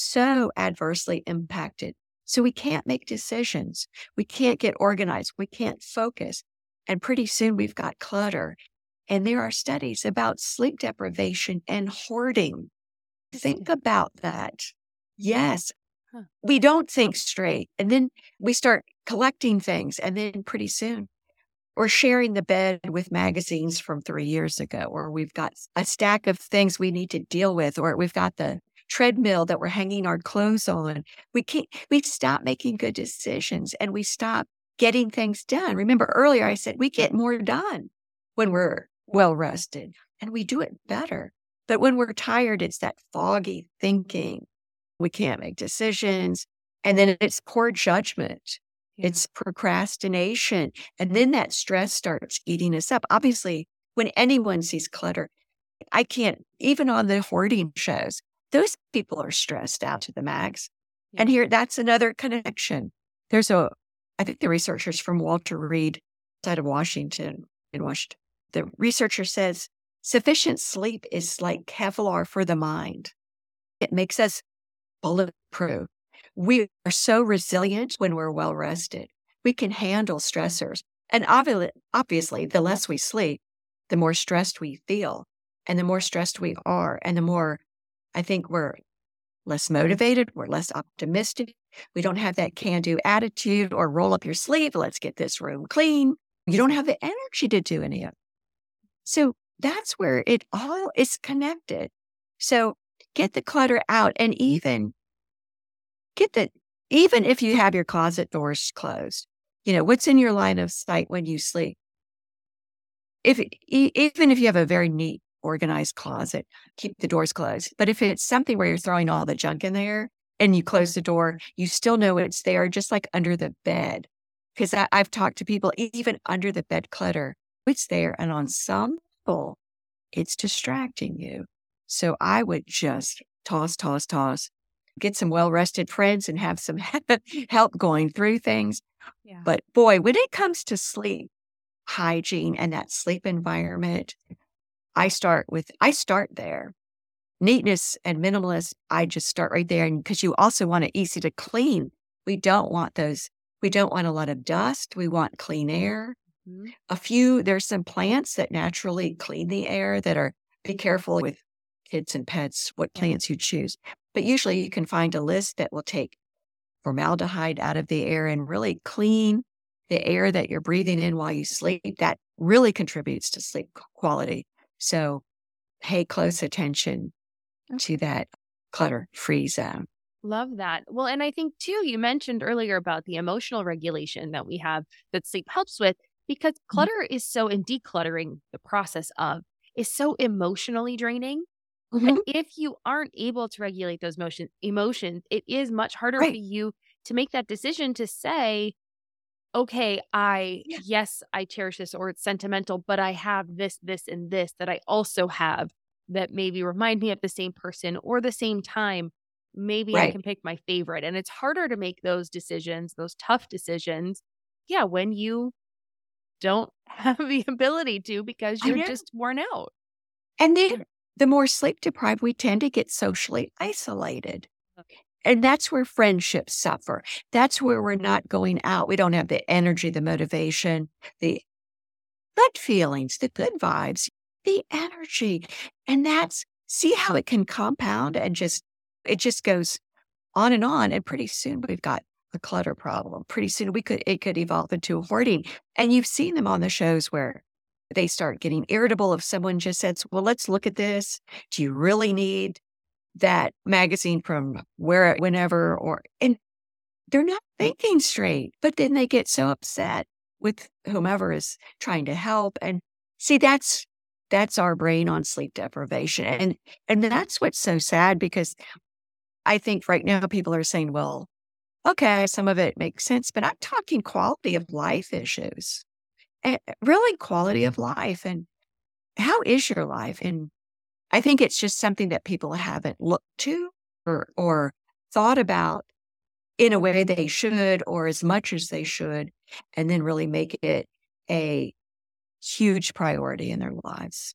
so adversely impacted. So we can't make decisions. We can't get organized. We can't focus. And pretty soon we've got clutter. And there are studies about sleep deprivation and hoarding. Think about that. Yes. We don't think straight. And then we start collecting things. And then pretty soon we're sharing the bed with magazines from 3 years ago, or we've got a stack of things we need to deal with, or we've got the treadmill that we're hanging our clothes on. We stop making good decisions and we stop getting things done. Remember earlier I said we get more done when we're well rested and we do it better. But when we're tired, it's that foggy thinking. We can't make decisions. And then it's poor judgment. Yeah. It's procrastination. And then that stress starts eating us up. Obviously, when anyone sees clutter, I can't, even on the hoarding shows, those people are stressed out to the max. Yeah. And here, that's another connection. I think the researchers from Walter Reed, outside of Washington, the researcher says, sufficient sleep is like Kevlar for the mind. It makes us bulletproof. We are so resilient when we're well rested. We can handle stressors. And obviously, the less we sleep, the more stressed we feel. And the more stressed we are, and the more I think we're less motivated, we're less optimistic. We don't have that can-do attitude or roll up your sleeve, let's get this room clean. You don't have the energy to do any of it. So that's where it all is connected. So get the clutter out, and even even if you have your closet doors closed, what's in your line of sight when you sleep? Even if you have a very neat, organized closet, keep the doors closed. But if it's something where you're throwing all the junk in there and you close the door, you still know it's there, just like under the bed. Because I've talked to people, even under the bed clutter, it's there. And on some level, it's distracting you. So I would just toss, get some well-rested friends and have some help going through things. Yeah. But boy, when it comes to sleep hygiene and that sleep environment, I start there. Neatness and minimalist, I just start right there. And because you also want it easy to clean. We don't want a lot of dust. We want clean air. Mm-hmm. There's some plants that naturally clean the air be careful with kids and pets, what plants you choose. But usually you can find a list that will take formaldehyde out of the air and really clean the air that you're breathing in while you sleep. That really contributes to sleep quality. So pay close attention to that clutter-free zone. Love that. Well, and I think too, you mentioned earlier about the emotional regulation that we have that sleep helps with, because clutter is and decluttering the process is so emotionally draining. Mhm. If you aren't able to regulate those emotions, it is much harder Right. for you to make that decision to say, okay, yes, I cherish this, or it's sentimental, but I have this, and this that I also have that maybe remind me of the same person or the same time. Maybe I Right. can pick my favorite. And it's harder to make those decisions, those tough decisions. Yeah, when you don't have the ability to, because I you're know. just worn out. And then the more sleep deprived, we tend to get socially isolated. And that's where friendships suffer. That's where we're not going out. We don't have the energy, the motivation, the good feelings, the good vibes, the energy. And see how it can compound and it just goes on. And pretty soon we've got a clutter problem. Pretty soon it could evolve into hoarding. And you've seen them on the shows where they start getting irritable if someone just says, well, let's look at this. Do you really need that magazine from whenever? And they're not thinking straight, but then they get so upset with whomever is trying to help. And see, that's our brain on sleep deprivation. And that's what's so sad, because I think right now people are saying, well, okay, some of it makes sense, but I'm talking quality of life issues. And really quality of life. And how is your life? And I think it's just something that people haven't looked to or thought about in a way they should, or as much as they should, and then really make it a huge priority in their lives.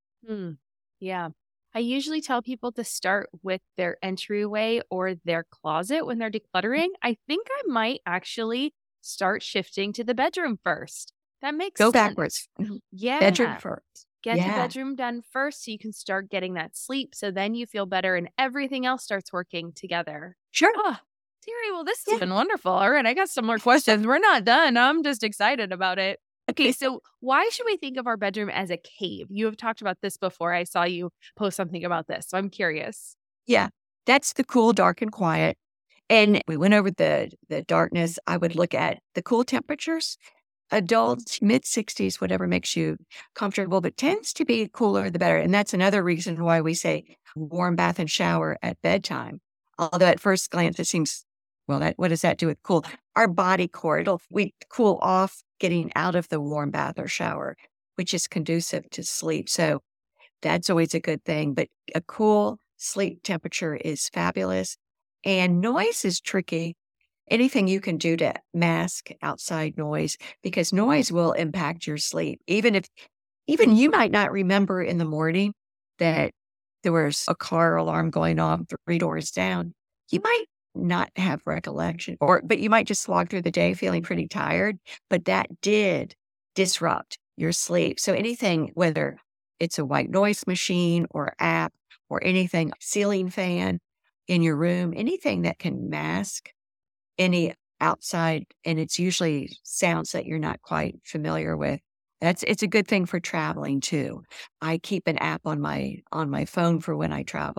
Yeah. I usually tell people to start with their entryway or their closet when they're decluttering. I think I might actually start shifting to the bedroom first. That makes Go sense. backwards. Yeah. Bedroom first. Get the Yeah. bedroom done first so you can start getting that sleep. So then you feel better and everything else starts working together. Sure. Oh, Terry, well, this has been wonderful. All right, I got some more questions. We're not done. I'm just excited about it. Okay, so why should we think of our bedroom as a cave? You have talked about this before. I saw you post something about this, so I'm curious. Yeah. That's the cool, dark, and quiet. And we went over the darkness. I would look at the cool temperatures. Adults, mid-60s, whatever makes you comfortable, but tends to be cooler, the better. And that's another reason why we say warm bath and shower at bedtime. Although at first glance it seems, well, what does that do with cool? Our body core, we cool off getting out of the warm bath or shower, which is conducive to sleep. So that's always a good thing. But a cool sleep temperature is fabulous. And noise is tricky. Anything you can do to mask outside noise, because noise will impact your sleep. Even you might not remember in the morning that there was a car alarm going off 3 doors down. You might not have recollection, but you might just slog through the day feeling pretty tired, but that did disrupt your sleep. So anything, whether it's a white noise machine or app or anything, ceiling fan in your room, anything that can mask any outside, and it's usually sounds that you're not quite familiar with. It's a good thing for traveling too. I keep an app on my phone for when I travel.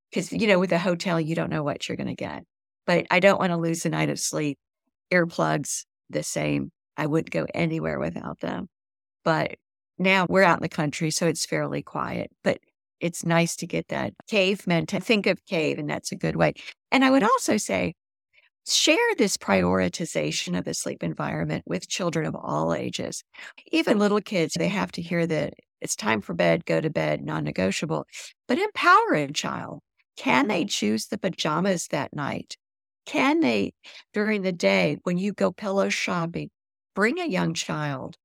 because, with a hotel, you don't know what you're going to get. But I don't want to lose a night of sleep. Earplugs, the same. I wouldn't go anywhere without them. But now we're out in the country, so it's fairly quiet. But it's nice to get that caveman to think of cave, and that's a good way. And I would also say, share this prioritization of the sleep environment with children of all ages. Even little kids, they have to hear that it's time for bed, go to bed, non-negotiable. But empower a child. Can they choose the pajamas that night? Can they, during the day, when you go pillow shopping, bring a young child,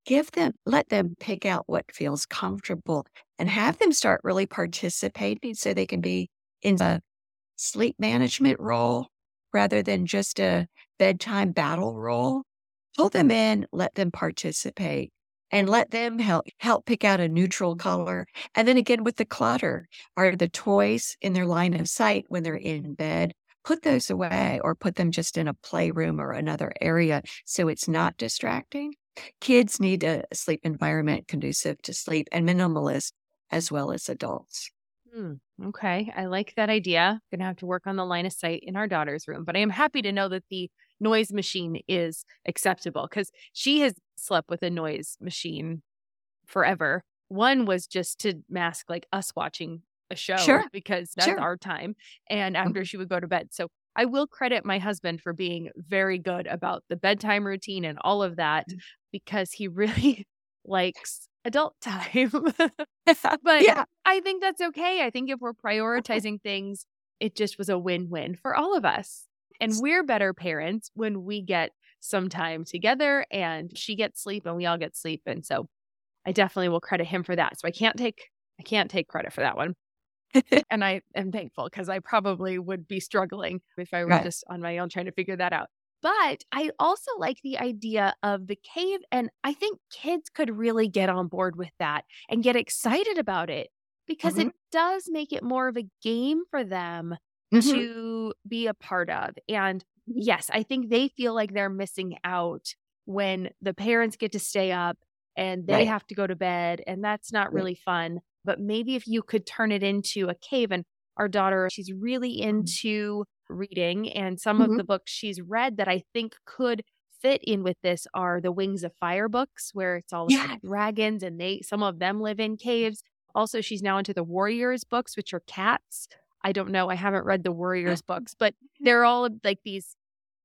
let them pick out what feels comfortable and have them start really participating so they can be in a sleep management role rather than just a bedtime battle role. Pull them in, let them participate, and let them help pick out a neutral color. And then again, with the clutter, are the toys in their line of sight when they're in bed? Put those away or put them just in a playroom or another area so it's not distracting. Kids need a sleep environment conducive to sleep and minimalist as well as adults. Okay. I like that idea. Going to have to work on the line of sight in our daughter's room, but I am happy to know that the noise machine is acceptable because she has slept with a noise machine forever. One was just to mask like us watching a show because that's our time. And after she would go to bed. So I will credit my husband for being very good about the bedtime routine and all of that because he really likes adult time. But I think that's okay. I think if we're prioritizing things, it just was a win-win for all of us. And we're better parents when we get some time together and she gets sleep and we all get sleep. And so I definitely will credit him for that. So I can't take credit for that one. And I am thankful because I probably would be struggling if I were just on my own trying to figure that out. But I also like the idea of the cave. And I think kids could really get on board with that and get excited about it because it does make it more of a game for them to be a part of. And yes, I think they feel like they're missing out when the parents get to stay up and they have to go to bed. And that's not really fun. But maybe if you could turn it into a cave, and our daughter, she's really into reading, and some of the books she's read that I think could fit in with this are the Wings of Fire books, where it's all about dragons, and some of them live in caves. Also, she's now into the Warriors books, which are cats. I don't know. I haven't read the Warriors books, but they're all like these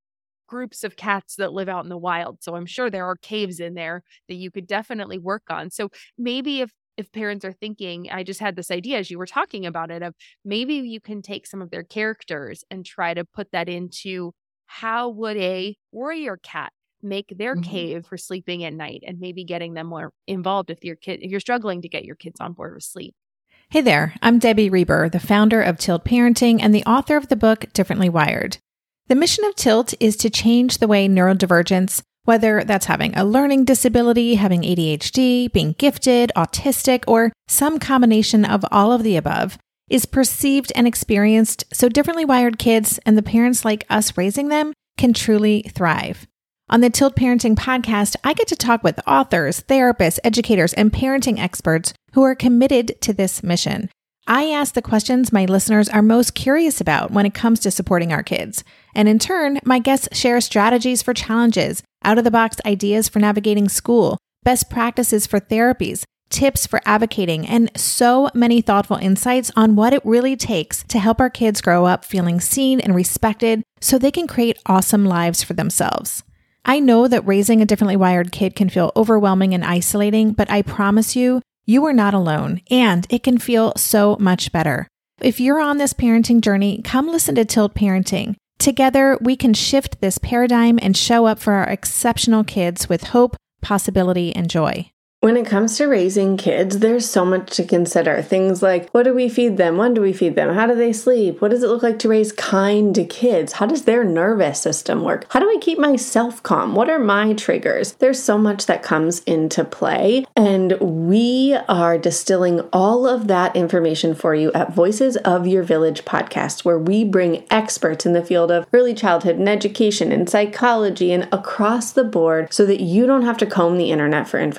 groups of cats that live out in the wild. So I'm sure there are caves in there that you could definitely work on. So maybe if parents are thinking, I just had this idea as you were talking about it, of maybe you can take some of their characters and try to put that into how would a warrior cat make their cave for sleeping at night, and maybe getting them more involved if you're struggling to get your kids on board with sleep. Hey there, I'm Debbie Reber, the founder of Tilt Parenting and the author of the book Differently Wired. The mission of Tilt is to change the way neurodivergence, whether that's having a learning disability, having ADHD, being gifted, autistic, or some combination of all of the above, is perceived and experienced so differently wired kids and the parents like us raising them can truly thrive. On the Tilt Parenting podcast, I get to talk with authors, therapists, educators, and parenting experts who are committed to this mission. I ask the questions my listeners are most curious about when it comes to supporting our kids. And in turn, my guests share strategies for challenges, out-of-the-box ideas for navigating school, best practices for therapies, tips for advocating, and so many thoughtful insights on what it really takes to help our kids grow up feeling seen and respected so they can create awesome lives for themselves. I know that raising a differently wired kid can feel overwhelming and isolating, but I promise you, you are not alone, and it can feel so much better. If you're on this parenting journey, come listen to Tilt Parenting. Together, we can shift this paradigm and show up for our exceptional kids with hope, possibility, and joy. When it comes to raising kids, there's so much to consider. Things like, what do we feed them? When do we feed them? How do they sleep? What does it look like to raise kind kids? How does their nervous system work? How do I keep myself calm? What are my triggers? There's so much that comes into play, and we are distilling all of that information for you at Voices of Your Village podcast, where we bring experts in the field of early childhood and education and psychology and across the board so that you don't have to comb the internet for information.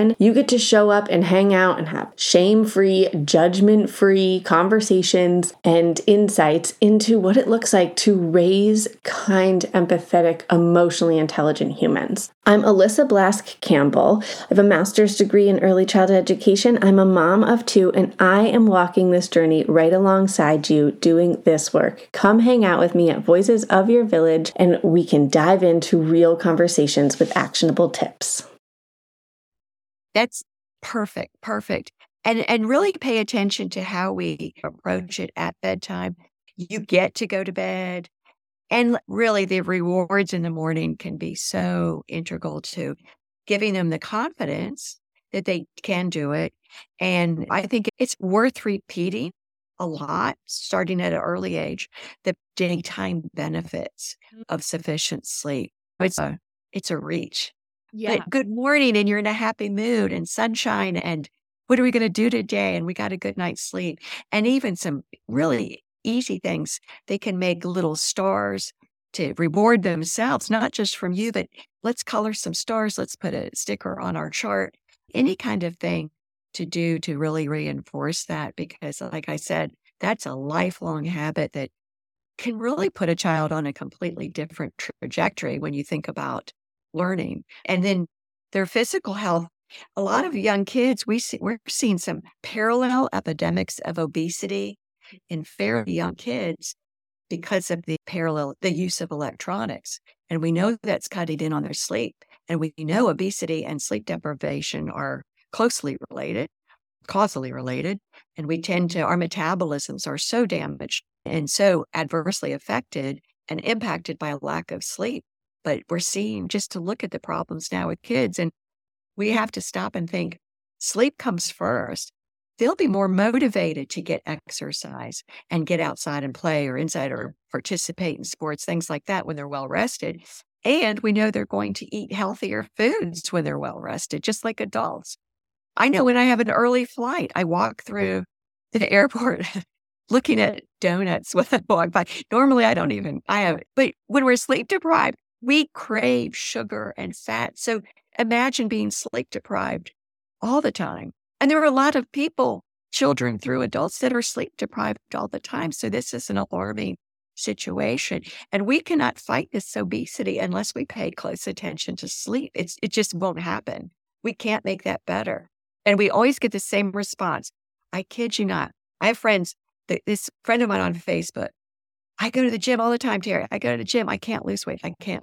then you get to show up and hang out and have shame-free, judgment-free conversations and insights into what it looks like to raise kind, empathetic, emotionally intelligent humans. I'm Alyssa Blask Campbell. I have a master's degree in early childhood education. I'm a mom of 2, and I am walking this journey right alongside you doing this work. Come hang out with me at Voices of Your Village, and we can dive into real conversations with actionable tips. That's perfect. And really pay attention to how we approach it at bedtime. You get to go to bed. And really, the rewards in the morning can be so integral to giving them the confidence that they can do it. And I think it's worth repeating a lot, starting at an early age, the daytime benefits of sufficient sleep. It's a reach. Yeah. But good morning, and you're in a happy mood and sunshine, and what are we going to do today? And we got a good night's sleep. And even some really easy things. They can make little stars to reward themselves, not just from you, but let's color some stars. Let's put a sticker on our chart, any kind of thing to do to really reinforce that. Because like I said, that's a lifelong habit that can really put a child on a completely different trajectory when you think about learning. And then their physical health. A lot of young kids, we're seeing some parallel epidemics of obesity in fairly young kids because of the use of electronics. And we know that's cutting in on their sleep. And we know obesity and sleep deprivation are closely related, causally related. And our metabolisms are so damaged and so adversely affected and impacted by a lack of sleep. But we're seeing, just to look at the problems now with kids, and we have to stop and think, sleep comes first. They'll be more motivated to get exercise and get outside and play or inside or participate in sports, things like that when they're well rested. And we know they're going to eat healthier foods when they're well rested, just like adults. I know when I have an early flight, I walk through the airport looking at donuts when I walk by. Normally but when we're sleep deprived, we crave sugar and fat. So imagine being sleep deprived all the time. And there are a lot of people, children through adults, that are sleep deprived all the time. So this is an alarming situation. And we cannot fight this obesity unless we pay close attention to sleep. It just won't happen. We can't make that better. And we always get the same response. I kid you not. I have friends, this friend of mine on Facebook, I go to the gym all the time, Terry. I go to the gym. I can't lose weight.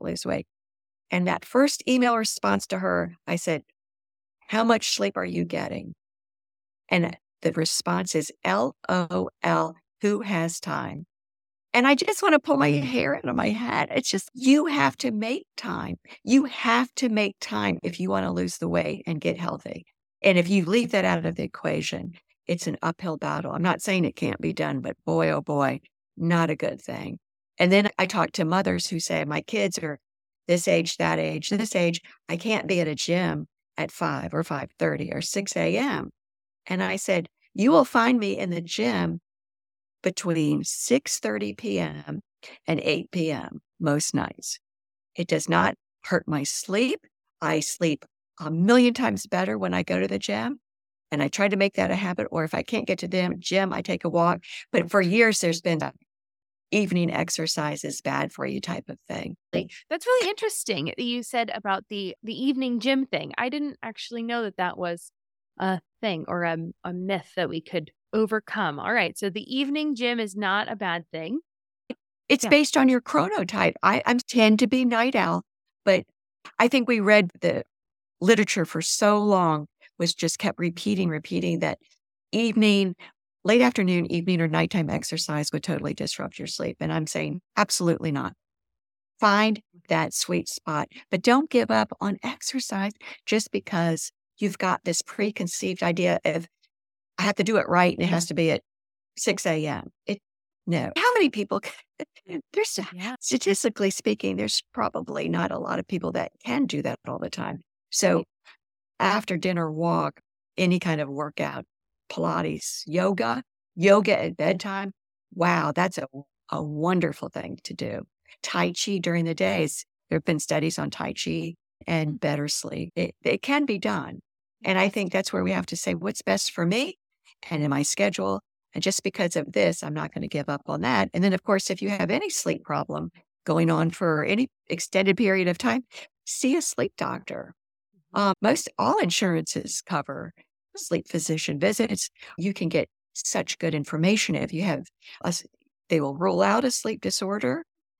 And that first email response to her, I said, how much sleep are you getting? And the response is LOL, who has time? And I just want to pull my hair out of my head. It's just, you have to make time. You have to make time if you want to lose the weight and get healthy. And if you leave that out of the equation, it's an uphill battle. I'm not saying it can't be done, but boy, oh boy, not a good thing. And then I talk to mothers who say, my kids are this age, that age, this age, I can't be at a gym at 5 or 5:30 or 6 a.m. And I said, you will find me in the gym between 6:30 p.m. and 8 p.m. most nights. It does not hurt my sleep. I sleep a million times better when I go to the gym. And I try to make that a habit. Or if I can't get to the gym, I take a walk. But for years, there's been evening exercise is bad for you type of thing. That's really interesting that you said about the evening gym thing. I didn't actually know that was a thing or a myth that we could overcome. All right. So the evening gym is not a bad thing. It's based on your chronotype. I tend to be night owl, but I think we read the literature for so long was just kept repeating that late afternoon, evening, or nighttime exercise would totally disrupt your sleep. And I'm saying absolutely not. Find that sweet spot, but don't give up on exercise just because you've got this preconceived idea of I have to do it right and it has to be at 6 a.m. No. How many people? Statistically speaking, there's probably not a lot of people that can do that all the time. So after dinner walk, any kind of workout, Pilates, yoga at bedtime. Wow, that's a wonderful thing to do. Tai Chi during the days. There have been studies on Tai Chi and better sleep. It can be done. And I think that's where we have to say, what's best for me and in my schedule? And just because of this, I'm not going to give up on that. And then, of course, if you have any sleep problem going on for any extended period of time, see a sleep doctor. Most all insurances cover sleep physician visits. You can get such good information if you have they will rule out a sleep disorder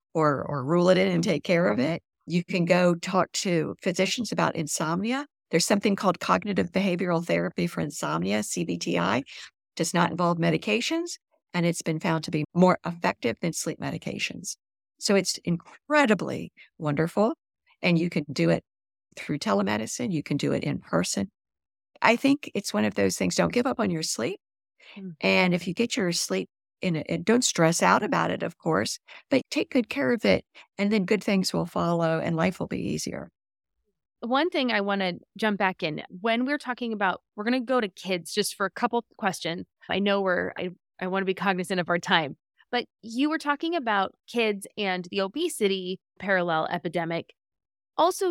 or rule it in and take care of it. You can go talk to physicians about insomnia. There's something called cognitive behavioral therapy for insomnia, CBTI. Does not involve medications, and it's been found to be more effective than sleep medications. So it's incredibly wonderful, and you can do it through telemedicine. You can do it in person. I think it's one of those things. Don't give up on your sleep. And if you get your sleep in it, don't stress out about it, of course, but take good care of it, and then good things will follow and life will be easier. One thing I want to jump back in when we're talking about, we're going to go to kids just for a couple questions. I know I want to be cognizant of our time, but you were talking about kids and the obesity parallel epidemic. Also,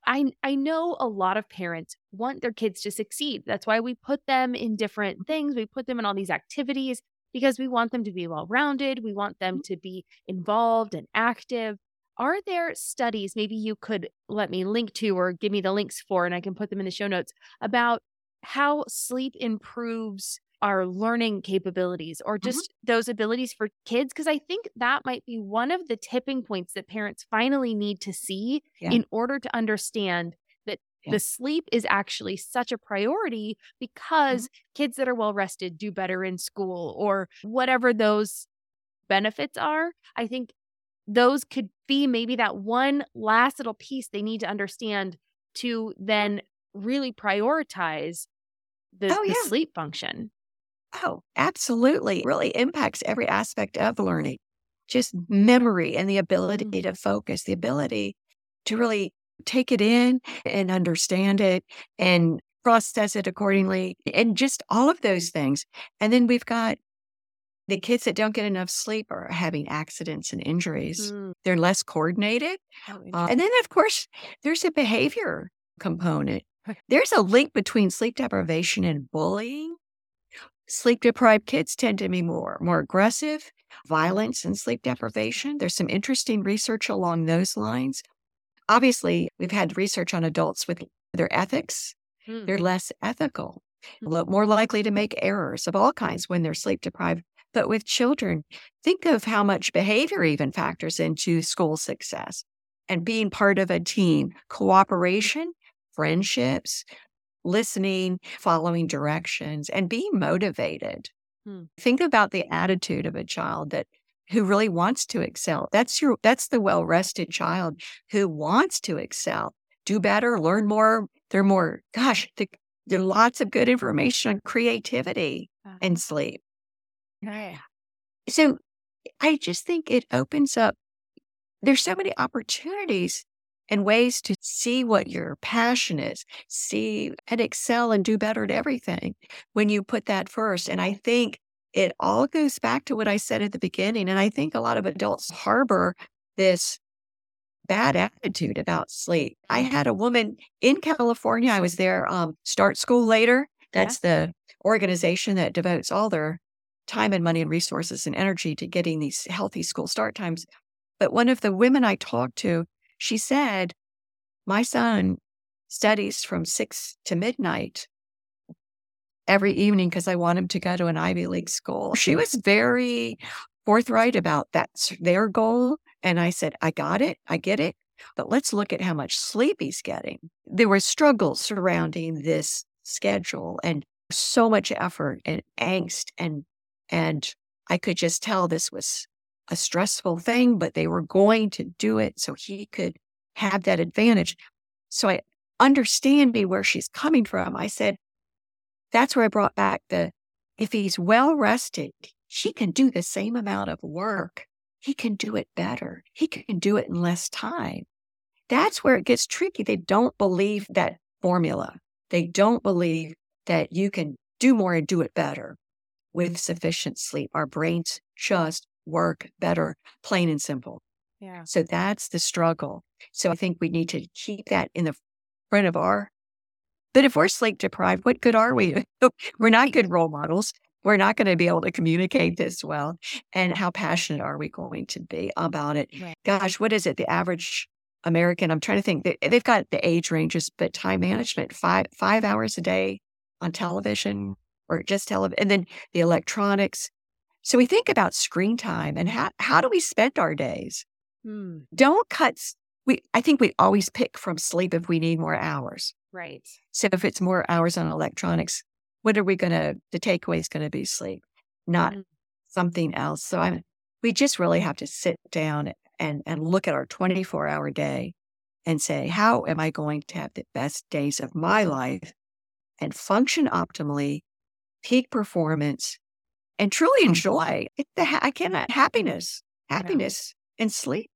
I know a lot of parents want their kids to succeed. That's why we put them in different things. We put them in all these activities because we want them to be well-rounded. We want them to be involved and active. Are there studies maybe you could let me link to or give me the links for, and I can put them in the show notes, about how sleep improves our learning capabilities or just those abilities for kids? Because I think that might be one of the tipping points that parents finally need to see in order to understand that the sleep is actually such a priority, because kids that are well rested do better in school or whatever those benefits are. I think those could be maybe that one last little piece they need to understand to then really prioritize the sleep function. Oh, absolutely. It really impacts every aspect of learning. Just memory and the ability to focus, the ability to really take it in and understand it and process it accordingly, and just all of those things. And then we've got the kids that don't get enough sleep are having accidents and injuries. They're less coordinated. And then, of course, there's a behavior component. There's a link between sleep deprivation and bullying. Sleep-deprived kids tend to be more aggressive, violence and sleep deprivation. There's some interesting research along those lines. Obviously, we've had research on adults with their ethics. They're less ethical, more likely to make errors of all kinds when they're sleep-deprived. But with children, think of how much behavior even factors into school success and being part of a team, cooperation, friendships, listening, following directions, and being motivated. Think about the attitude of a child who really wants to excel. That's the well-rested child who wants to excel, do better, learn more. There are lots of good information on creativity and sleep. So I just think it opens up. There's so many opportunities and ways to see what your passion is, see and excel and do better at everything when you put that first. And I think it all goes back to what I said at the beginning. And I think a lot of adults harbor this bad attitude about sleep. I had a woman in California. I was there, Start School Later. That's the organization that devotes all their time and money and resources and energy to getting these healthy school start times. But one of the women I talked to, she said, my son studies from 6 to midnight every evening because I want him to go to an Ivy League school. She was very forthright about that's their goal. And I said, I got it. I get it. But let's look at how much sleep he's getting. There were struggles surrounding this schedule and so much effort and angst. And I could just tell this was a stressful thing, but they were going to do it so he could have that advantage. So I understand where she's coming from. I said, that's where I brought back if he's well rested, he can do the same amount of work. He can do it better. He can do it in less time. That's where it gets tricky. They don't believe that formula. They don't believe that you can do more and do it better with sufficient sleep. Our brains just work better, plain and simple. Yeah. So that's the struggle. So I think we need to keep that in the front of our But if we're sleep deprived, what good are we? We're not good role models. We're not going to be able to communicate this well. And how passionate are we going to be about it? Right. Gosh, what is it? The average American, I'm trying to think, they've got the age ranges, but time management, five hours a day on television or just television, and then the electronics. So we think about screen time and how do we spend our days? Don't cut. I think we always pick from sleep if we need more hours. Right. So if it's more hours on electronics, what are we the takeaway is going to be sleep, not something else. So we just really have to sit down and look at our 24-hour day and say, how am I going to have the best days of my life and function optimally, peak performance, and truly enjoy happiness and sleep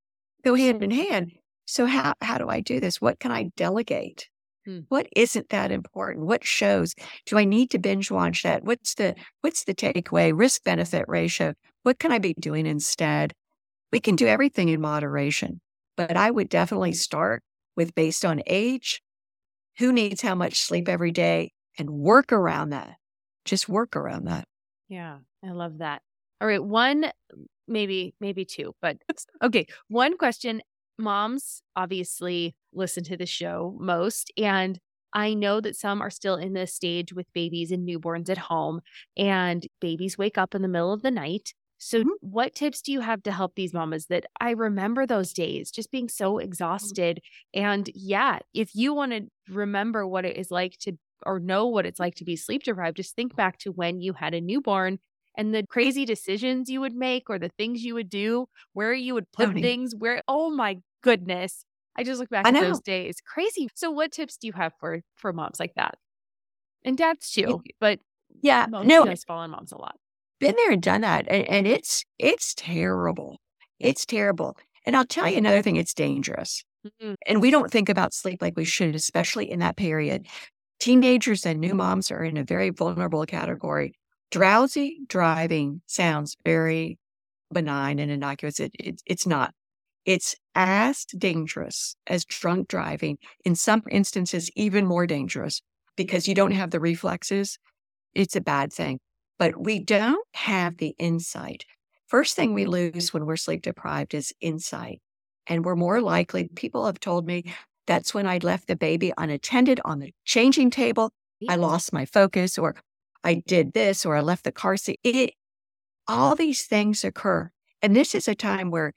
go hand in hand. So how do I do this? What can I delegate? What isn't that important? What shows? Do I need to binge watch that? What's the takeaway? Risk benefit ratio. What can I be doing instead? We can do everything in moderation, but I would definitely start with based on age, who needs how much sleep every day, and work around that. Just work around that. Yeah, I love that. All right, one, maybe two, but okay. One question. Moms obviously listen to the show most, and I know that some are still in this stage with babies and newborns at home, and babies wake up in the middle of the night. So what tips do you have to help these mamas that I remember those days just being so exhausted? And yeah, if you want to remember what it is like to, or know what it's like to be sleep deprived, just think back to when you had a newborn and the crazy decisions you would make or the things you would do, where you would put things, where, oh my goodness. I just look back at those days. Crazy. So what tips do you have for moms like that? And dads too, but yeah, most fallen moms a lot. Been there and done that. And it's terrible. It's terrible. And I'll tell you another thing, it's dangerous. And we don't think about sleep like we should, especially in that period. Teenagers and new moms are in a very vulnerable category. Drowsy driving sounds very benign and innocuous. It's not. It's as dangerous as drunk driving. In some instances, even more dangerous because you don't have the reflexes. It's a bad thing. But we don't have the insight. First thing we lose when we're sleep deprived is insight. And we're more likely, people have told me, that's when I left the baby unattended on the changing table. I lost my focus, or I did this, or I left the car seat. All these things occur. And this is a time where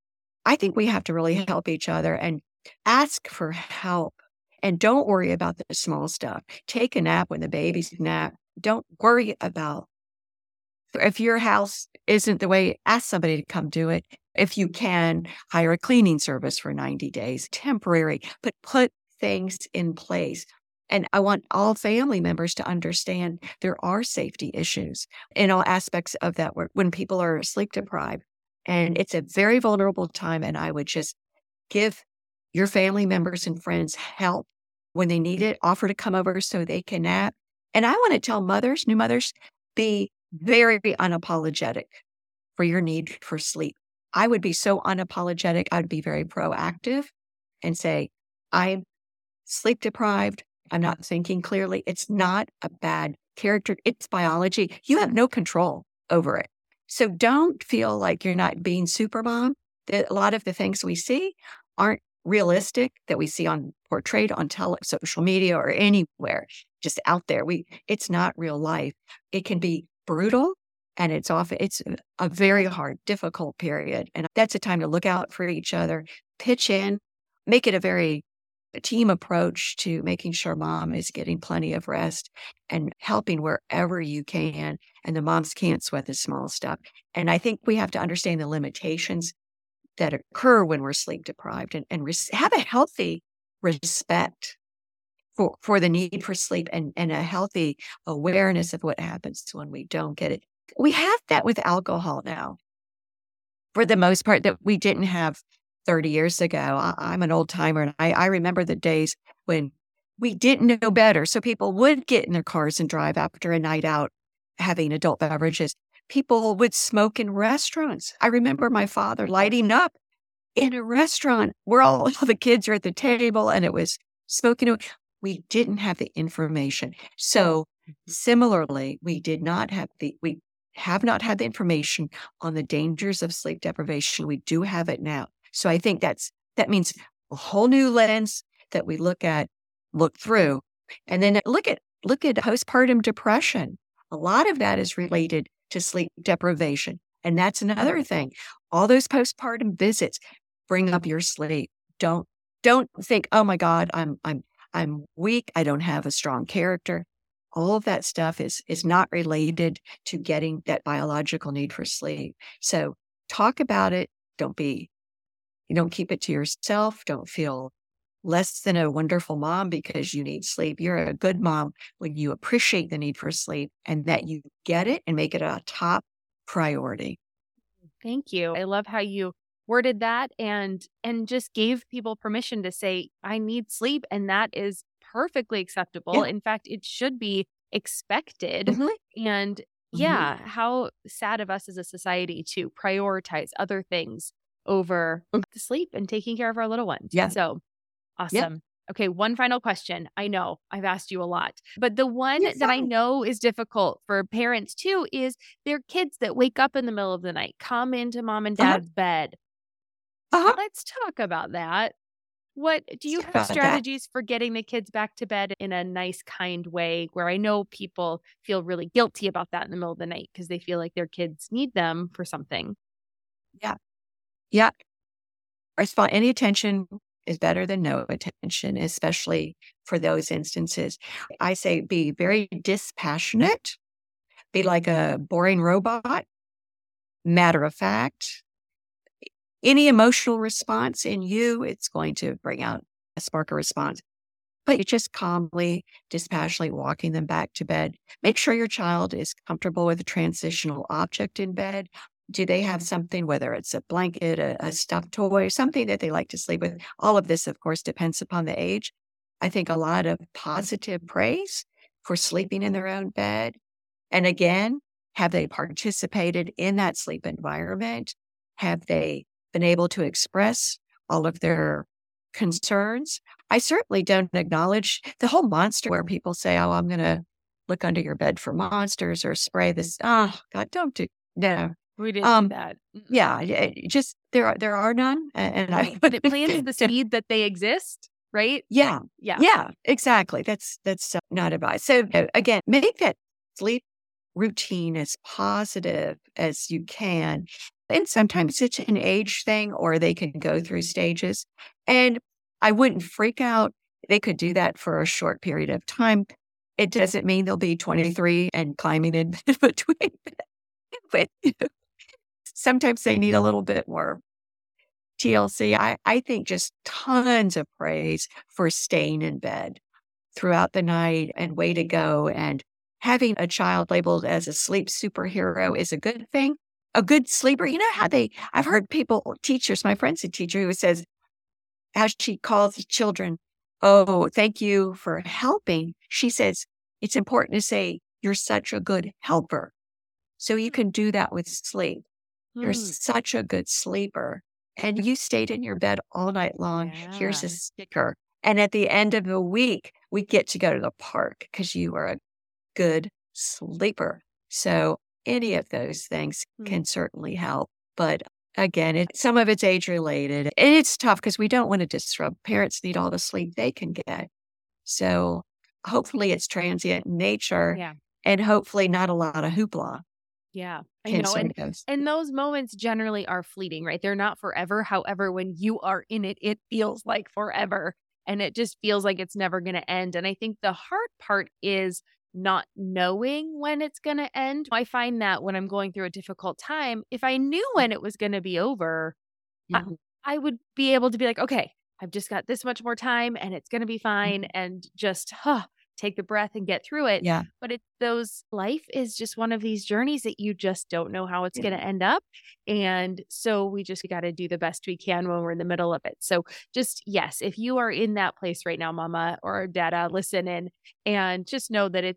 I think we have to really help each other and ask for help. And don't worry about the small stuff. Take a nap when the baby's nap. Don't worry about if your house isn't the way, ask somebody to come do it. If you can, hire a cleaning service for 90 days, temporary, but put things in place. And I want all family members to understand there are safety issues in all aspects of that work when people are sleep deprived. And it's a very vulnerable time. And I would just give your family members and friends help when they need it, offer to come over so they can nap. And I want to tell mothers, new mothers, be very unapologetic for your need for sleep. I would be so unapologetic. I would be very proactive and say, I'm sleep deprived. I'm not thinking clearly. It's not a bad character. It's biology. You have no control over it. So don't feel like you're not being super mom. A lot of the things we see aren't realistic that we see portrayed on social media or anywhere, just out there. It's not real life. It can be brutal, and it's a very hard, difficult period. And that's a time to look out for each other, pitch in, make it a team approach to making sure mom is getting plenty of rest and helping wherever you can. And the moms can't sweat the small stuff. And I think we have to understand the limitations that occur when we're sleep deprived and have a healthy respect for the need for sleep and a healthy awareness of what happens when we don't get it. We have that with alcohol now, for the most part, that we didn't have 30 years ago. I'm an old timer, and I remember the days when we didn't know better. So people would get in their cars and drive after a night out having adult beverages. People would smoke in restaurants. I remember my father lighting up in a restaurant where all the kids are at the table and it was smoking. we didn't have the information. So similarly, we have not had the information on the dangers of sleep deprivation. We do have it now. So I think that means a whole new lens that we look through, and then look at postpartum depression. A lot of that is related to sleep deprivation. And that's another thing. All those postpartum visits bring up your sleep. Don't think, oh my God, I'm weak. I don't have a strong character. All of that stuff is not related to getting that biological need for sleep. So talk about it. Don't keep it to yourself. Don't feel less than a wonderful mom because you need sleep. You're a good mom when you appreciate the need for sleep and that you get it and make it a top priority. Thank you. I love how you worded that and just gave people permission to say, I need sleep. And that is perfectly acceptable. Yeah. In fact, it should be expected. Mm-hmm. And yeah, how sad of us as a society to prioritize other things over the sleep and taking care of our little ones. Yeah. So awesome. Yeah. Okay, one final question. I know I've asked you a lot, but the one that I know is difficult for parents too is their kids that wake up in the middle of the night, come into mom and dad's bed. Let's talk about that. What do you have strategies for getting the kids back to bed in a nice, kind way where I know people feel really guilty about that in the middle of the night because they feel like their kids need them for something? Yeah. Yeah. First of all, any attention is better than no attention, especially for those instances. I say be very dispassionate, be like a boring robot, matter of fact. Any emotional response in you, it's going to bring out a spark of response. But you just calmly, dispassionately walking them back to bed. Make sure your child is comfortable with a transitional object in bed. Do they have something, whether it's a blanket, a stuffed toy, something that they like to sleep with? All of this, of course, depends upon the age. I think a lot of positive praise for sleeping in their own bed. And again, have they participated in that sleep environment? Have they been able to express all of their concerns? I certainly don't acknowledge the whole monster where people say, oh, I'm going to look under your bed for monsters or spray this. Oh, God, don't do that. We didn't do that. Yeah, just there are none. But it plants the seed that they exist, right? Yeah, exactly. That's not advice. So again, make that sleep routine as positive as you can. And sometimes it's an age thing, or they can go through stages. And I wouldn't freak out. They could do that for a short period of time. It doesn't mean they'll be 23 and climbing in between. But sometimes they need a little bit more TLC. I think just tons of praise for staying in bed throughout the night and way to go. And having a child labeled as a sleep superhero is a good thing. A good sleeper, you know how I've heard teachers, my friend's a teacher who says how she calls children, oh, thank you for helping. She says, it's important to say, you're such a good helper. So you can do that with sleep. You're such a good sleeper. And you stayed in your bed all night long. Yeah. Here's a sticker. And at the end of the week, we get to go to the park because you are a good sleeper. So any of those things can certainly help. But again, some of it's age related. And it's tough because we don't want to disrupt. Parents need all the sleep they can get. So hopefully it's transient in nature and hopefully not a lot of hoopla. Yeah, I know. And those moments generally are fleeting, right? They're not forever. However, when you are in it, it feels like forever and it just feels like it's never going to end. And I think the hard part is not knowing when it's going to end. I find that when I'm going through a difficult time, if I knew when it was going to be over, I would be able to be like, okay, I've just got this much more time and it's going to be fine. And just take the breath and get through it. Yeah. But life is just one of these journeys that you just don't know how it's going to end up. And so we just got to do the best we can when we're in the middle of it. So just, yes, if you are in that place right now, mama or dada, listen in and just know that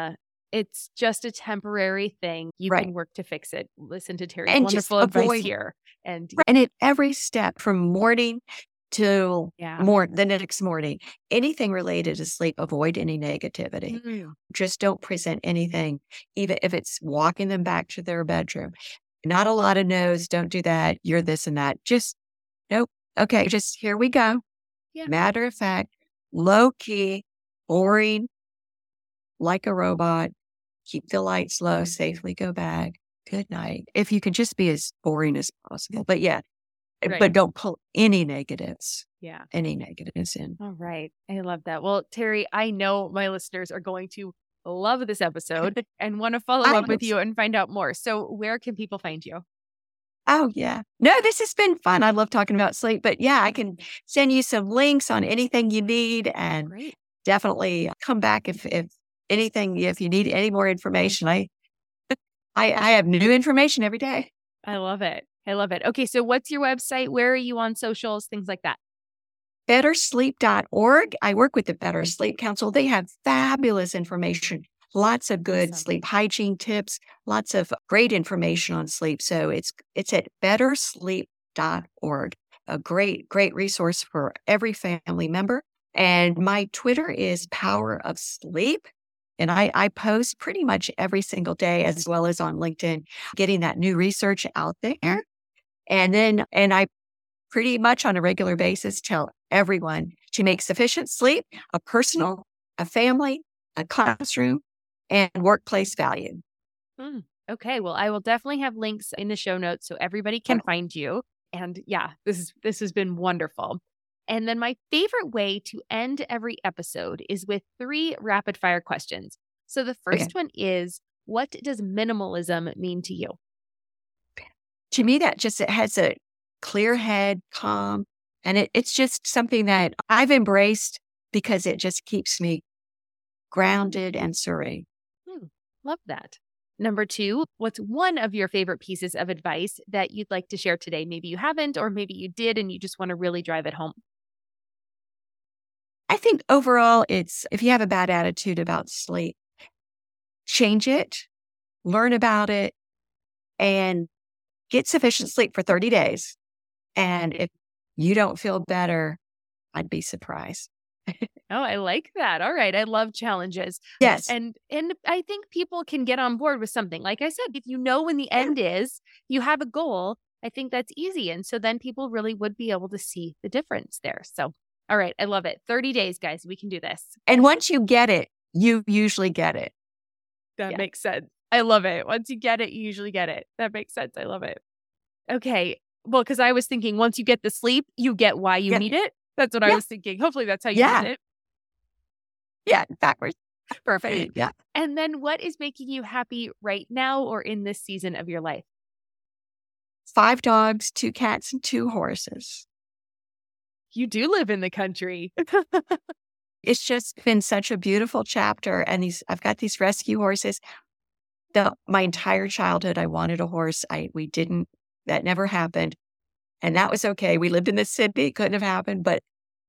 it's just a temporary thing. You can work to fix it. Listen to Terry's wonderful advice here. And at every step from morning till Yeah. the next morning. Anything related to sleep, avoid any negativity. Mm. Just don't present anything, even if it's walking them back to their bedroom. Not a lot of no's, don't do that. You're this and that. Just, nope. Okay, just here we go. Yeah. Matter of fact, low key, boring, like a robot. Keep the lights low, safely go back. Good night. If you can just be as boring as possible. But yeah, Right. but don't pull any negatives Yeah. in. All right. I love that. Well, Terry, I know my listeners are going to love this episode and want to follow up with you and find out more. So where can people find you? Oh, yeah. No, this has been fun. I love talking about sleep. But yeah, I can send you some links on anything you need, and Great. definitely come back if anything, if you need any more information. I have new information every day. I love it. I love it. Okay. So what's your website? Where are you on socials? Things like that. Bettersleep.org. I work with the Better Sleep Council. They have fabulous information, lots of good sleep hygiene tips, lots of great information on sleep. So it's at bettersleep.org, a great resource for every family member. And my Twitter is Power of Sleep. And I post pretty much every single day, as well as on LinkedIn, getting that new research out there. And I pretty much on a regular basis tell everyone to make sufficient sleep a personal, a family, a classroom, and workplace value. Okay. Well, I will definitely have links in the show notes so everybody can find you. And yeah, this has been wonderful. And then my favorite way to end every episode is with 3 rapid fire questions. So the first one is, what does minimalism mean to you? To me, it has a clear head, calm, and it's just something that I've embraced because it just keeps me grounded and serene. Love that. Number 2, what's one of your favorite pieces of advice that you'd like to share today? Maybe you haven't, or maybe you did and you just want to really drive it home. I think overall, it's if you have a bad attitude about sleep, change it, learn about it, and get sufficient sleep for 30 days. And if you don't feel better, I'd be surprised. Oh, I like that. All right. I love challenges. Yes. And I think people can get on board with something. Like I said, if you know when the end is, you have a goal, I think that's easy. And so then people really would be able to see the difference there. So, all right. I love it. 30 days, guys. We can do this. And once you get it, you usually get it. That makes sense. I love it. Once you get it, you usually get it. That makes sense. I love it. Okay. Well, because I was thinking once you get the sleep, you get why you need it. That's what I was thinking. Hopefully that's how you did it. Yeah, backwards. Perfect. Yeah. And then what is making you happy right now or in this season of your life? 5 dogs, 2 cats, and 2 horses. You do live in the country. It's just been such a beautiful chapter. And I've got these rescue horses. My entire childhood, I wanted a horse. That never happened. And that was okay. We lived in the city. It couldn't have happened. But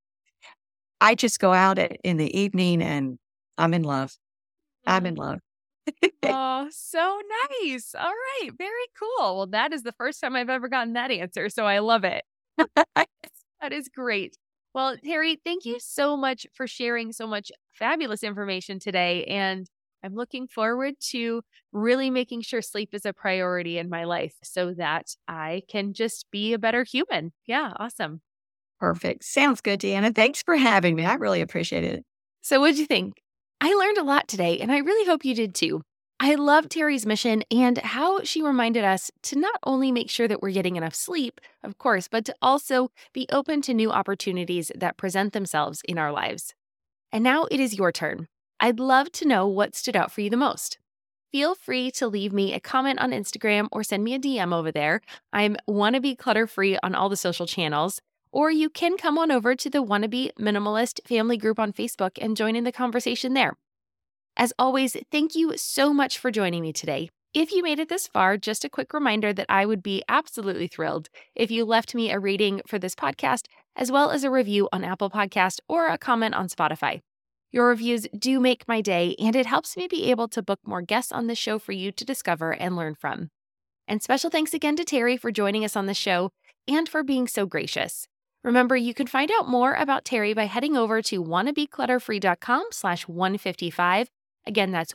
I just go out in the evening and I'm in love. I'm in love. Oh, so nice. All right. Very cool. Well, that is the first time I've ever gotten that answer. So I love it. That is great. Well, Terry, thank you so much for sharing so much fabulous information today. And I'm looking forward to really making sure sleep is a priority in my life so that I can just be a better human. Yeah. Awesome. Perfect. Sounds good, Deanna. Thanks for having me. I really appreciate it. So what'd you think? I learned a lot today, and I really hope you did too. I love Terry's mission and how she reminded us to not only make sure that we're getting enough sleep, of course, but to also be open to new opportunities that present themselves in our lives. And now it is your turn. I'd love to know what stood out for you the most. Feel free to leave me a comment on Instagram or send me a DM over there. I'm Wannabe Clutter-Free on all the social channels. Or you can come on over to the Wannabe Minimalist family group on Facebook and join in the conversation there. As always, thank you so much for joining me today. If you made it this far, just a quick reminder that I would be absolutely thrilled if you left me a rating for this podcast, as well as a review on Apple Podcast or a comment on Spotify. Your reviews do make my day, and it helps me be able to book more guests on the show for you to discover and learn from. And special thanks again to Terry for joining us on the show and for being so gracious. Remember, you can find out more about Terry by heading over to wannabeclutterfree.com/155. Again, that's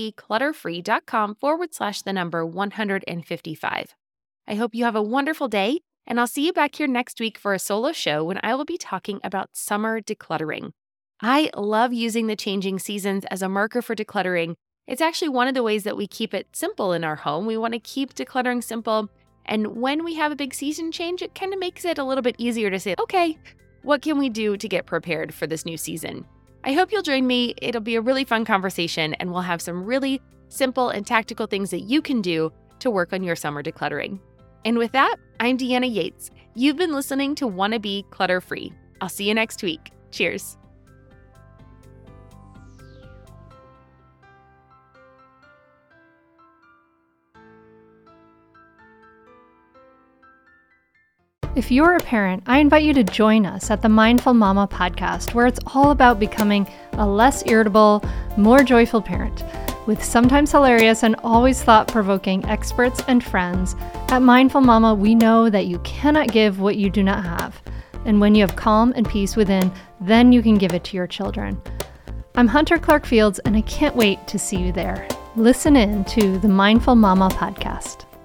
wannabeclutterfree.com/155. I hope you have a wonderful day, and I'll see you back here next week for a solo show when I will be talking about summer decluttering. I love using the changing seasons as a marker for decluttering. It's actually one of the ways that we keep it simple in our home. We want to keep decluttering simple. And when we have a big season change, it kind of makes it a little bit easier to say, okay, what can we do to get prepared for this new season? I hope you'll join me. It'll be a really fun conversation, and we'll have some really simple and tactical things that you can do to work on your summer decluttering. And with that, I'm Deanna Yates. You've been listening to Wanna Be Clutter Free. I'll see you next week. Cheers. If you're a parent, I invite you to join us at the Mindful Mama podcast, where it's all about becoming a less irritable, more joyful parent. With sometimes hilarious and always thought-provoking experts and friends, at Mindful Mama, we know that you cannot give what you do not have. And when you have calm and peace within, then you can give it to your children. I'm Hunter Clark-Fields, and I can't wait to see you there. Listen in to the Mindful Mama podcast.